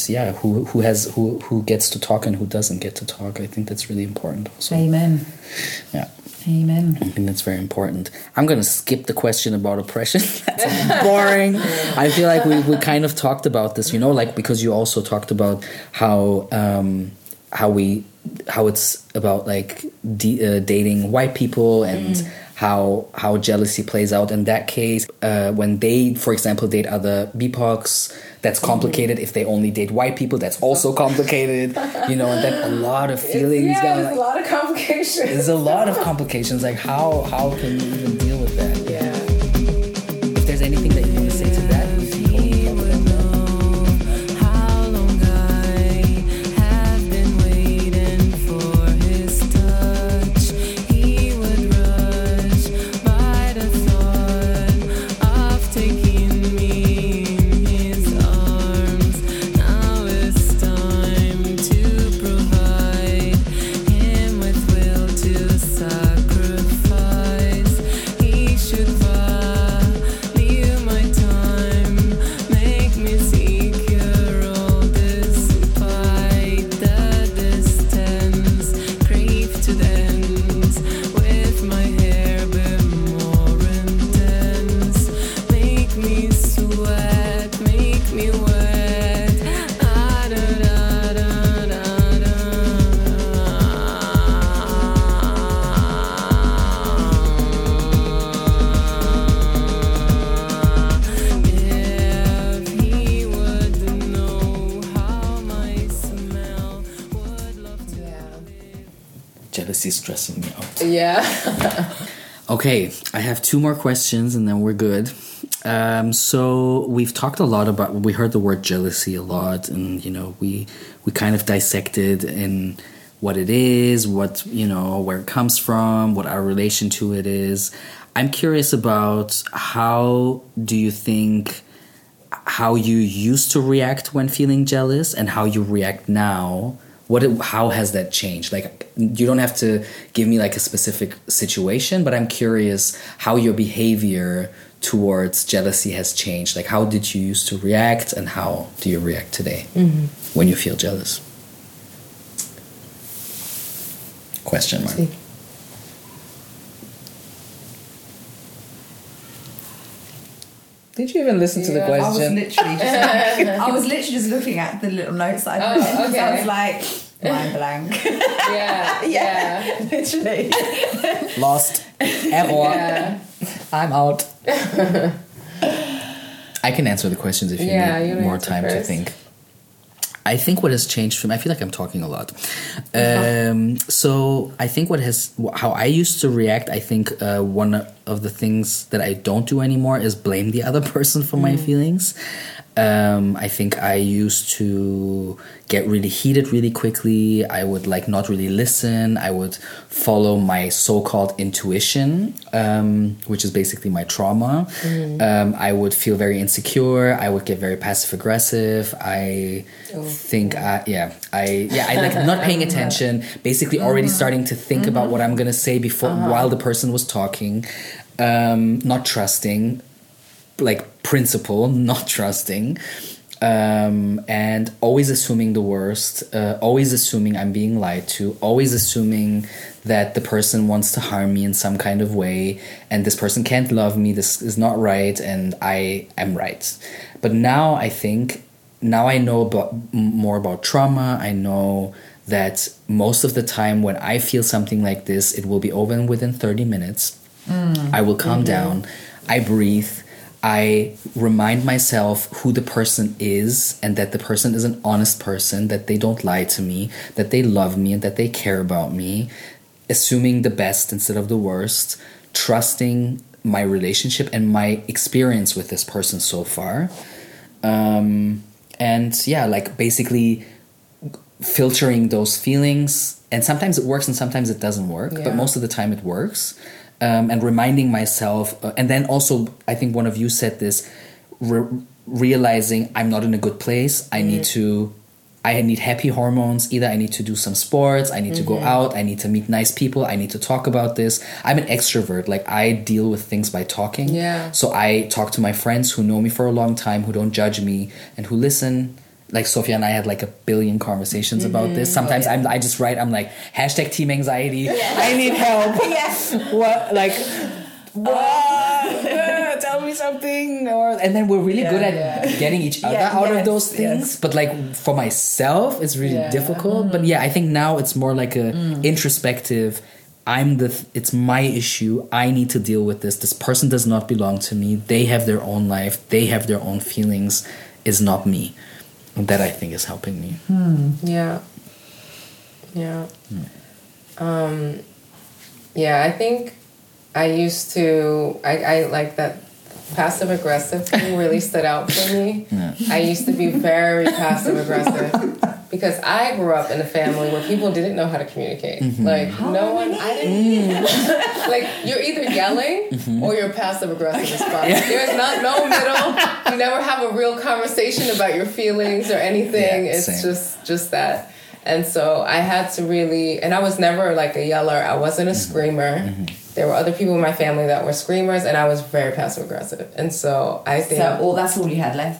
who gets to talk and who doesn't get to talk. I think that's really important also. Amen. Yeah. Amen. I think that's very important. I'm going to skip the question about oppression. That's boring. I feel like we kind of talked about this, because you also talked about how it's about dating white people and how jealousy plays out in that case. When they, for example, date other BIPOCs, that's complicated. If they only date white people, that's also complicated. And then a lot of feelings. There's a lot of complications. There's a lot of complications. How can you even deal with that? Yeah. If there's anything that you want to say to that, Jealousy's stressing me out. Yeah. Okay, I have 2 more questions and then we're good. So we've talked a lot about, we heard the word jealousy a lot, and we kind of dissected in what it is, what where it comes from, what our relation to it is. I'm curious about how do you think how you used to react when feeling jealous and how you react now. How has that changed? Like, you don't have to give me like a specific situation, but I'm curious how your behavior towards jealousy has changed. Like, how did you used to react and how do you react today when you feel jealous? Question mark. Did you even listen to the question? I was literally just looking at the little notes that I put in. Okay. So I was like, mind blank. Yeah. Literally. Lost. Error. Yeah. I'm out. I can answer the questions if you need more time to think. I think what has changed for me, I feel like I'm talking a lot. So I think how I used to react, I think one of the things that I don't do anymore is blame the other person for my feelings. I think I used to get really heated really quickly. I would like not really listen. I would follow my so-called intuition, which is basically my trauma. I would feel very insecure. I would get very passive aggressive. I like not paying attention, basically already starting to think about what I'm going to say while the person was talking, not trusting, like principle, not trusting, and always assuming the worst, always assuming I'm being lied to, always assuming that the person wants to harm me in some kind of way, and this person can't love me, this is not right, and I am right. But now I know more about trauma. I know that most of the time when I feel something like this, it will be over within 30 minutes. I will calm down. I breathe. I remind myself who the person is and that the person is an honest person, that they don't lie to me, that they love me and that they care about me, assuming the best instead of the worst, trusting my relationship and my experience with this person so far. Like basically filtering those feelings. And sometimes it works and sometimes it doesn't work, but most of the time it works. And reminding myself, and then also, I think one of you said this, realizing I'm not in a good place. I need happy hormones. Either I need to do some sports, I need to go out, I need to meet nice people, I need to talk about this. I'm an extrovert. Like, I deal with things by talking. Yeah. So I talk to my friends who know me for a long time, who don't judge me, and who listen. Like, Sophia and I had like a billion conversations about this. Sometimes I just write, I'm like, #team anxiety. I need help. What? Like, what? Tell me something. And then we're really good at getting each other out of those things. But like, for myself, it's really difficult. But I think now it's more like a introspective, it's my issue. I need to deal with this. This person does not belong to me. They have their own life. They have their own feelings. It's not me. That I think is helping me. I think I used to, I like that passive aggressive thing really stood out for me. I used to be very passive aggressive because I grew up in a family where people didn't know how to communicate. Like, like, you're either yelling or you're passive aggressive as fuck. There's no middle. You never have a real conversation about your feelings or anything. It's just that. And so I had to really, and I was never like a yeller. I wasn't a screamer. There were other people in my family that were screamers, and I was very passive aggressive. And so I think that's all you had left.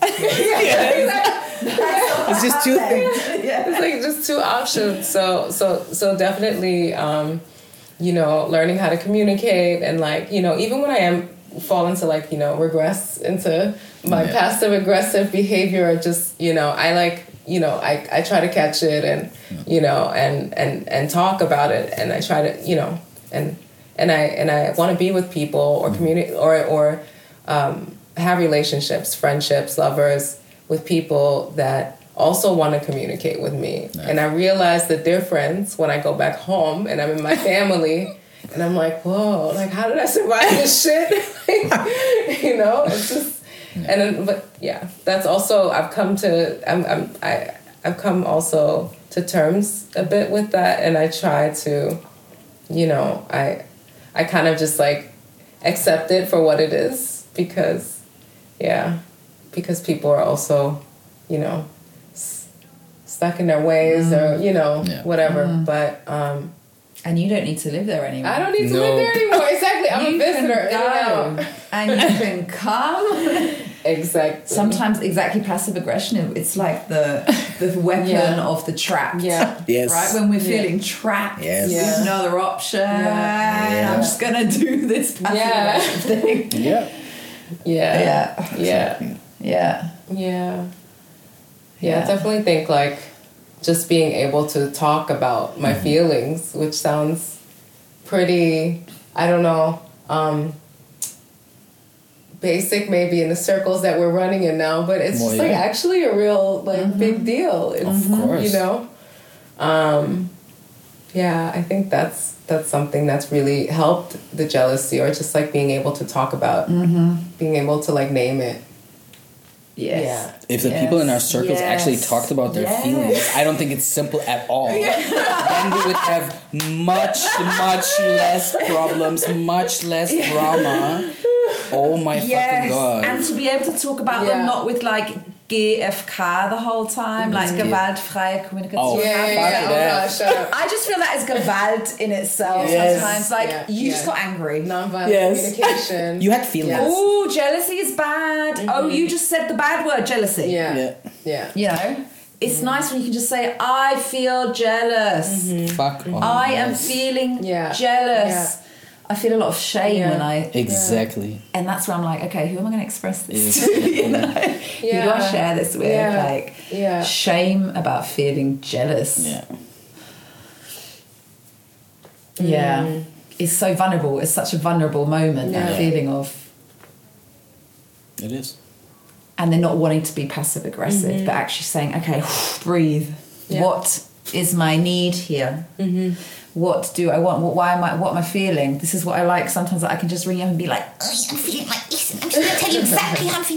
It's just two things. It's like just two options. So definitely, learning how to communicate, and like, even when I fall into like, regress into my passive aggressive behavior, or just, I like, I try to catch it and, and talk about it. And I try to, and I want to be with people or communicate or have relationships, friendships, lovers with people that also want to communicate with me. Nice. And I realize the difference when I go back home and I'm in my family and I'm like, whoa, like, how did I survive this shit? It's just, And then, but yeah, that's also I've come also to terms a bit with that, and I try to, you know, I kind of just like accept it for what it is because people are also, you know, stuck in their ways or, you know, whatever. But and you don't need to live there anymore. I don't need to live there anymore. Exactly. I'm a visitor. Go, and you can come. Exactly. Sometimes exactly passive aggression. It's like the weapon of the trapped. Yeah. Yes. Right? When we're feeling trapped, Yes. there's no other option. Yeah. I'm just gonna do this passive aggression thing. Yeah. Yeah. I definitely think like just being able to talk about my feelings, which sounds pretty, I don't know, basic maybe in the circles that we're running in now, but it's just like actually a real like big deal. It's, of course. You know? I think that's something that's really helped the jealousy, or just like being able to talk about, being able to like name it. Yes. Yeah. If the people in our circles actually talked about their feelings, I don't think it's simple at all. Then we would have much less problems, much less drama. Oh my fucking God. And to be able to talk about them not with like GFK the whole time, like gewaltfreie Kommunikation. Oh, gosh, I just feel that is Gewalt in itself sometimes. Like, you just got angry. Nonviolent communication. You had feelings. Oh, jealousy is bad. Oh, you just said the bad word, jealousy. Yeah. You know? It's nice when you can just say, I feel jealous. Fuck off. I am feeling jealous. Yeah. I feel a lot of shame when I... Exactly. And that's where I'm like, okay, who am I going to express this to? You know? Who do I share this with? Like, shame about feeling jealous. Yeah. It's so vulnerable. It's such a vulnerable moment, that feeling of... It is. And they're not wanting to be passive aggressive, but actually saying, okay, breathe. What is my need here? What do I want? What am I feeling? This is what I like. Sometimes I can just ring you up and be like, oh, I'm feeling like this. I'm just going to tell you exactly how I'm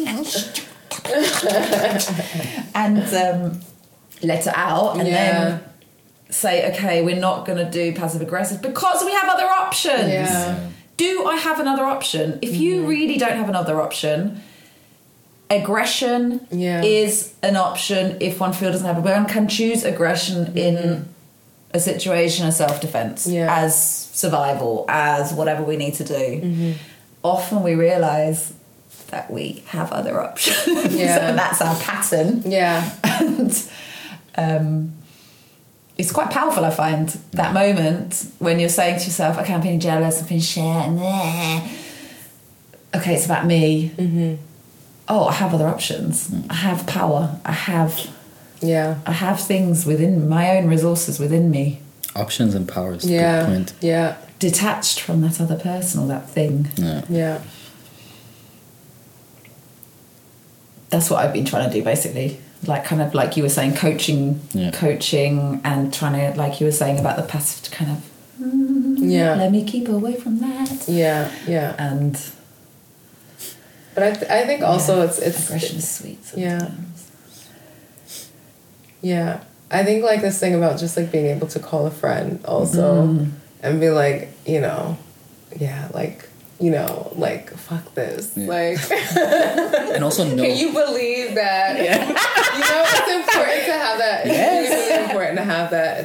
feeling. And let it out. And then say, okay, we're not going to do passive aggressive because we have other options. Do I have another option? If you really don't have another option, aggression is an option if one feels doesn't have it. One can choose aggression in a situation of self-defense, as survival, as whatever we need to do. Often we realise that we have other options. And that's our pattern. And it's quite powerful, I find, that moment when you're saying to yourself, okay, I'm feeling jealous, I'm feeling shit, and okay, it's about me. Oh, I have other options. I have power. I have things within my own resources within me. Options and powers. Good point. Detached from that other person or that thing. That's what I've been trying to do, basically. Like, kind of like you were saying, coaching, and trying to, like you were saying about the passive, to kind of let me keep away from that. And but I think also it's aggression is sweet sometimes. I think like this thing about just like being able to call a friend also and be like, you know, like fuck this, like, and also know. Can you believe that? You know, it's important to have that. It's really important to have that, and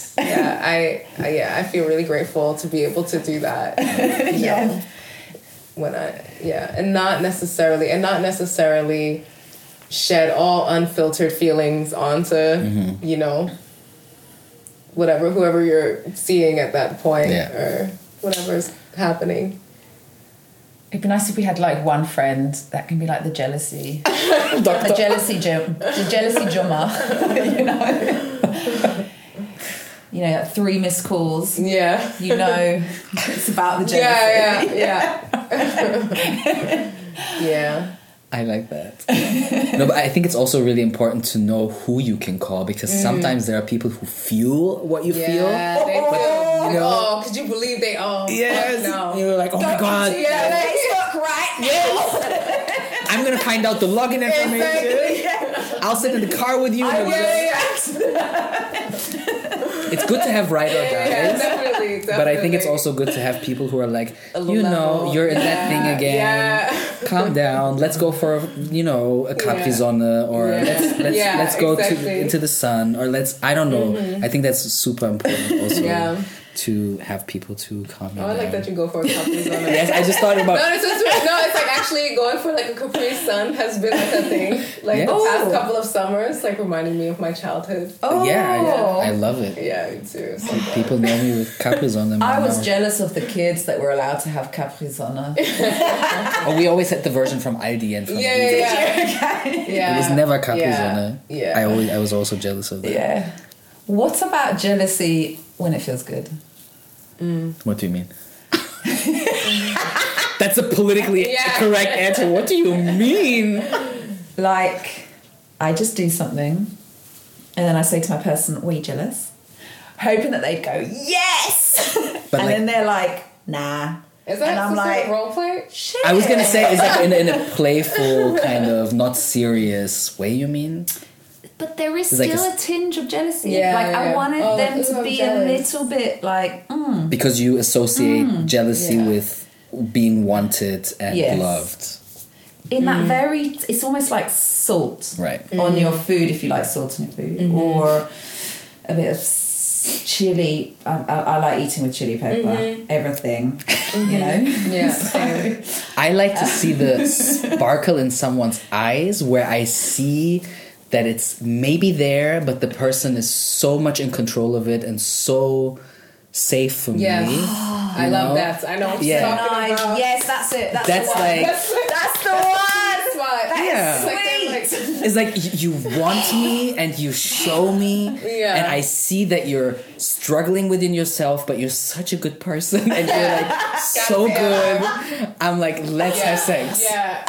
I feel really grateful to be able to do that. You know, when and not necessarily shed all unfiltered feelings onto you know, whoever you're seeing at that point or whatever's happening. It'd be nice if we had like one friend that can be like the jealousy, the jealousy Jumma, you know, like 3 missed calls. You know, it's about the jealousy. I like that. No, but I think it's also really important to know who you can call, because sometimes there are people who feel what you feel. They feel, you know, could you believe they all? Yes. No. You're like, oh my God. Facebook right now. I'm gonna find out the login information. I'll sit in the car with you. It's good to have ride or dies. Yeah, definitely. But I think it's also good to have people who are like, you're in that thing again. Yeah. Calm down. Let's go for, a Capri-Sonne, or let's go into the sun, or I don't know. I think that's super important also to have people to calm you down. I like that you go for a Capri-Sonne. Yes, I just thought about... it's like actually going for like a Capri Sun has been like a thing. Like the past couple of summers, like reminding me of my childhood. Oh, I love it. Yeah, me too. So people know me with Capri-Sonne. I was jealous of the kids that were allowed to have Capri-Sonne. We always had the version from Aldi and from Lidl. Yeah. It was never Capri-Sonne. Yeah. I was also jealous of that. Yeah. What about jealousy when it feels good? What do you mean? That's a politically correct answer. What do you mean? Like, I just do something and then I say to my person, were you jealous? Hoping that they'd go, yes! But and then they're like, nah. Is that and I'm like, role play? Shit. I was going to say, is that in a playful, kind of not serious way, you mean? But there is It's like still a tinge of jealousy. Yeah, like, I wanted them to be jealous. a little bit like, Because you associate jealousy with being wanted and loved. in that very, it's almost like salt Right. on your food if you like salt on your food, or a bit of chili. I like eating with chili pepper, everything, Yeah. So, I like to see the sparkle in someone's eyes where I see that it's maybe there, but the person is so much in control of it and so safe for me. I love that. I know what you're talking about. Yes, that's it. That's the one. like... That's the one. Yeah. Sweet. It's like you want me and you show me, and I see that you're struggling within yourself, but you're such a good person, and you're like so good. I'm like, let's have sex.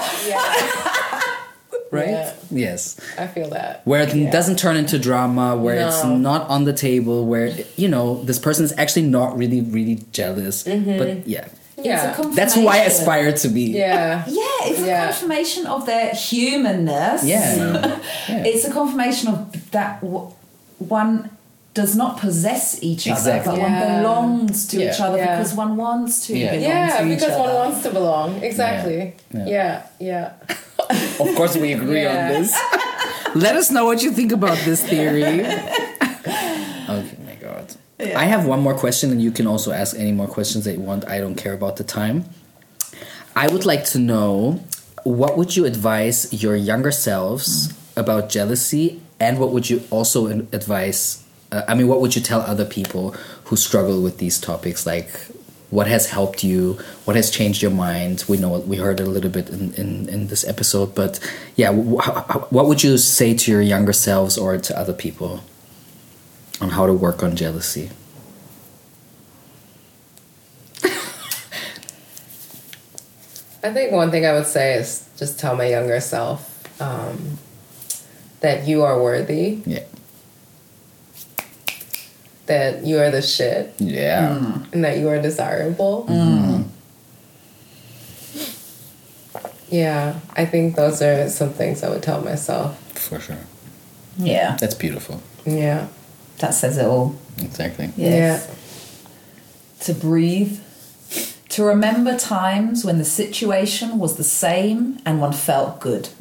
Yeah. Right? Yeah. Yes. I feel that. Where it doesn't turn into drama, where it's not on the table, where, this person is actually not really, really jealous. But that's who I aspire to be. Yeah. Yeah, it's a confirmation of their humanness. Yeah. It's a confirmation of that one does not possess each other, but one belongs to each other because one wants to belong to each other. Yeah, because one wants to belong. Exactly. Yeah. Of course we agree on this. Let us know what you think about this theory. Okay, my God. Yeah. I have one more question, and you can also ask any more questions that you want. I don't care about the time. I would like to know, what would you advise your younger selves about jealousy, and what would you also advise... what would you tell other people who struggle with these topics? Like, what has helped you? What has changed your mind? We heard a little bit in this episode, but what would you say to your younger selves or to other people on how to work on jealousy? I think one thing I would say is just tell my younger self that you are worthy. Yeah. That you are the shit. Yeah. And that you are desirable. Yeah, I think those are some things I would tell myself. For sure. Yeah. That's beautiful. Yeah. That says it all. Exactly. Yes. Yeah. To breathe. To remember times when the situation was the same and one felt good.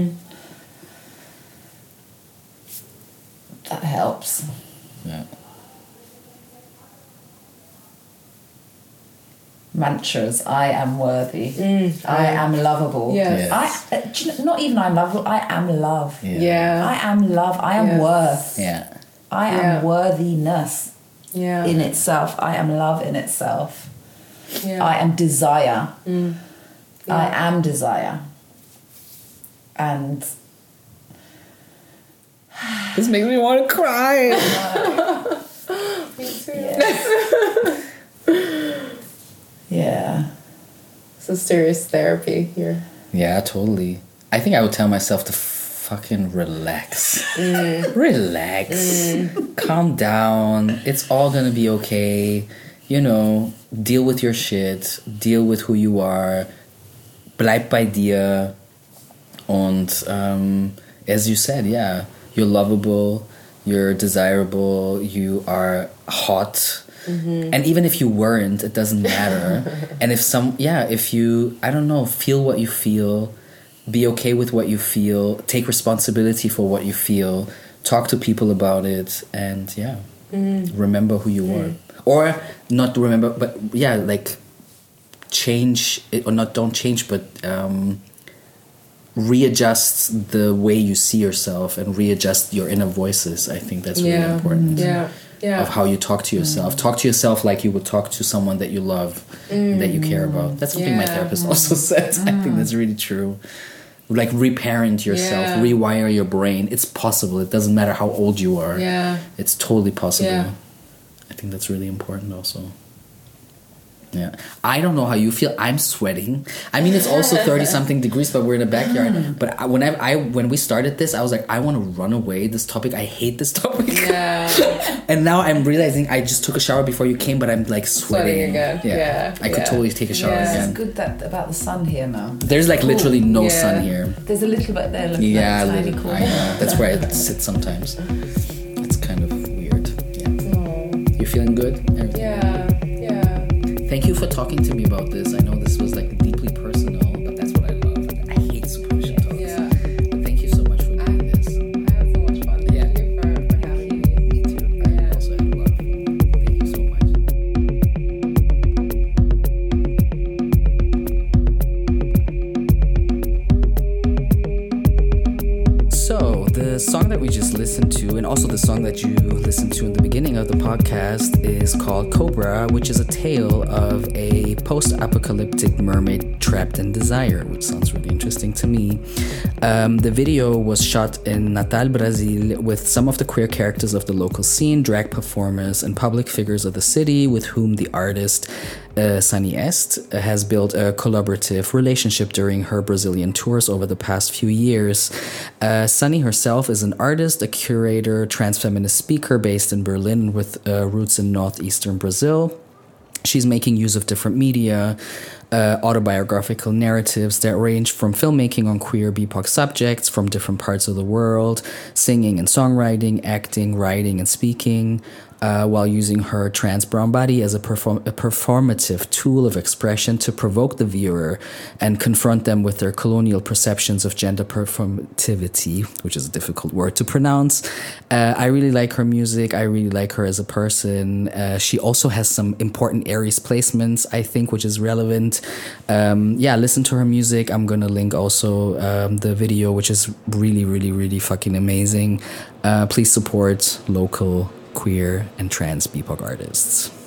That helps. Yeah. Mantras. I am worthy. I am lovable. Yes. Not even I'm lovable. I am love. Yeah. I am love. I am worth. Yeah. I am worthiness. Yeah. In itself. I am love in itself. Yeah. I am desire. I am desire. And this makes me want to cry. Me too. Yeah. It's a serious therapy here. Yeah, totally. I think I would tell myself to fucking relax. Relax. Calm down. It's all gonna be okay. Deal with your shit. Deal with who you are. Bleib bei dir. Und as you said, yeah, you're lovable, you're desirable, you are hot. And even if you weren't, it doesn't matter. And if you, I don't know, feel what you feel, be okay with what you feel, take responsibility for what you feel, talk to people about it, and remember who you are. Or not remember, but like change it, or not, don't change, but readjust the way you see yourself and readjust your inner voices. I think that's really important. Of how you talk to yourself. Talk to yourself like you would talk to someone that you love and that you care about. That's something my therapist also said. I think that's really true. Like reparent yourself, rewire your brain. It's possible. It doesn't matter how old you are. Yeah. It's totally possible. Yeah. I think that's really important also. Yeah. I don't know how you feel. I'm sweating. I mean, it's also 30-something degrees, but we're in a backyard. But when we started this, I was like, I want to run away this topic. I hate this topic. Yeah. And now I'm realizing I just took a shower before you came, but I'm like sweating again. Yeah. I could totally take a shower again. It's good about the sun here now. There's like literally no sun here. There's a little bit there. Look, tiny corner. I know. That's where I sit sometimes. It's kind of weird. Yeah. You're feeling good? Everything? Yeah. Thank you for talking to me about this. I know this was like deeply personal, but that's what I love. I hate superficial talks. Yeah. But thank you so much for doing this. I had so much fun. Yeah. Thank you for having me. Me too. I also had a lot of fun. Thank you so much. So the song that we just listened to, and also the song that you listened to in the beginning of the podcast, is called Cobra, which is a tale of a post-apocalyptic mermaid trapped in desire, which sounds really interesting to me. The video was shot in Natal, Brazil, with some of the queer characters of the local scene, drag performers, and public figures of the city with whom the artist Sunny Est has built a collaborative relationship during her Brazilian tours over the past few years. Sunny herself is an artist, a curator, trans-feminist speaker based in Berlin with roots in northeastern Brazil. She's making use of different media, autobiographical narratives that range from filmmaking on queer BIPOC subjects from different parts of the world, singing and songwriting, acting, writing, and speaking, while using her trans brown body as a performative tool of expression to provoke the viewer and confront them with their colonial perceptions of gender performativity, which is a difficult word to pronounce. I really like her music. I really like her as a person. She also has some important Aries placements, I think, which is relevant. Listen to her music. I'm gonna link also the video, which is really, really, really fucking amazing. Please support local queer and trans BIPOC artists.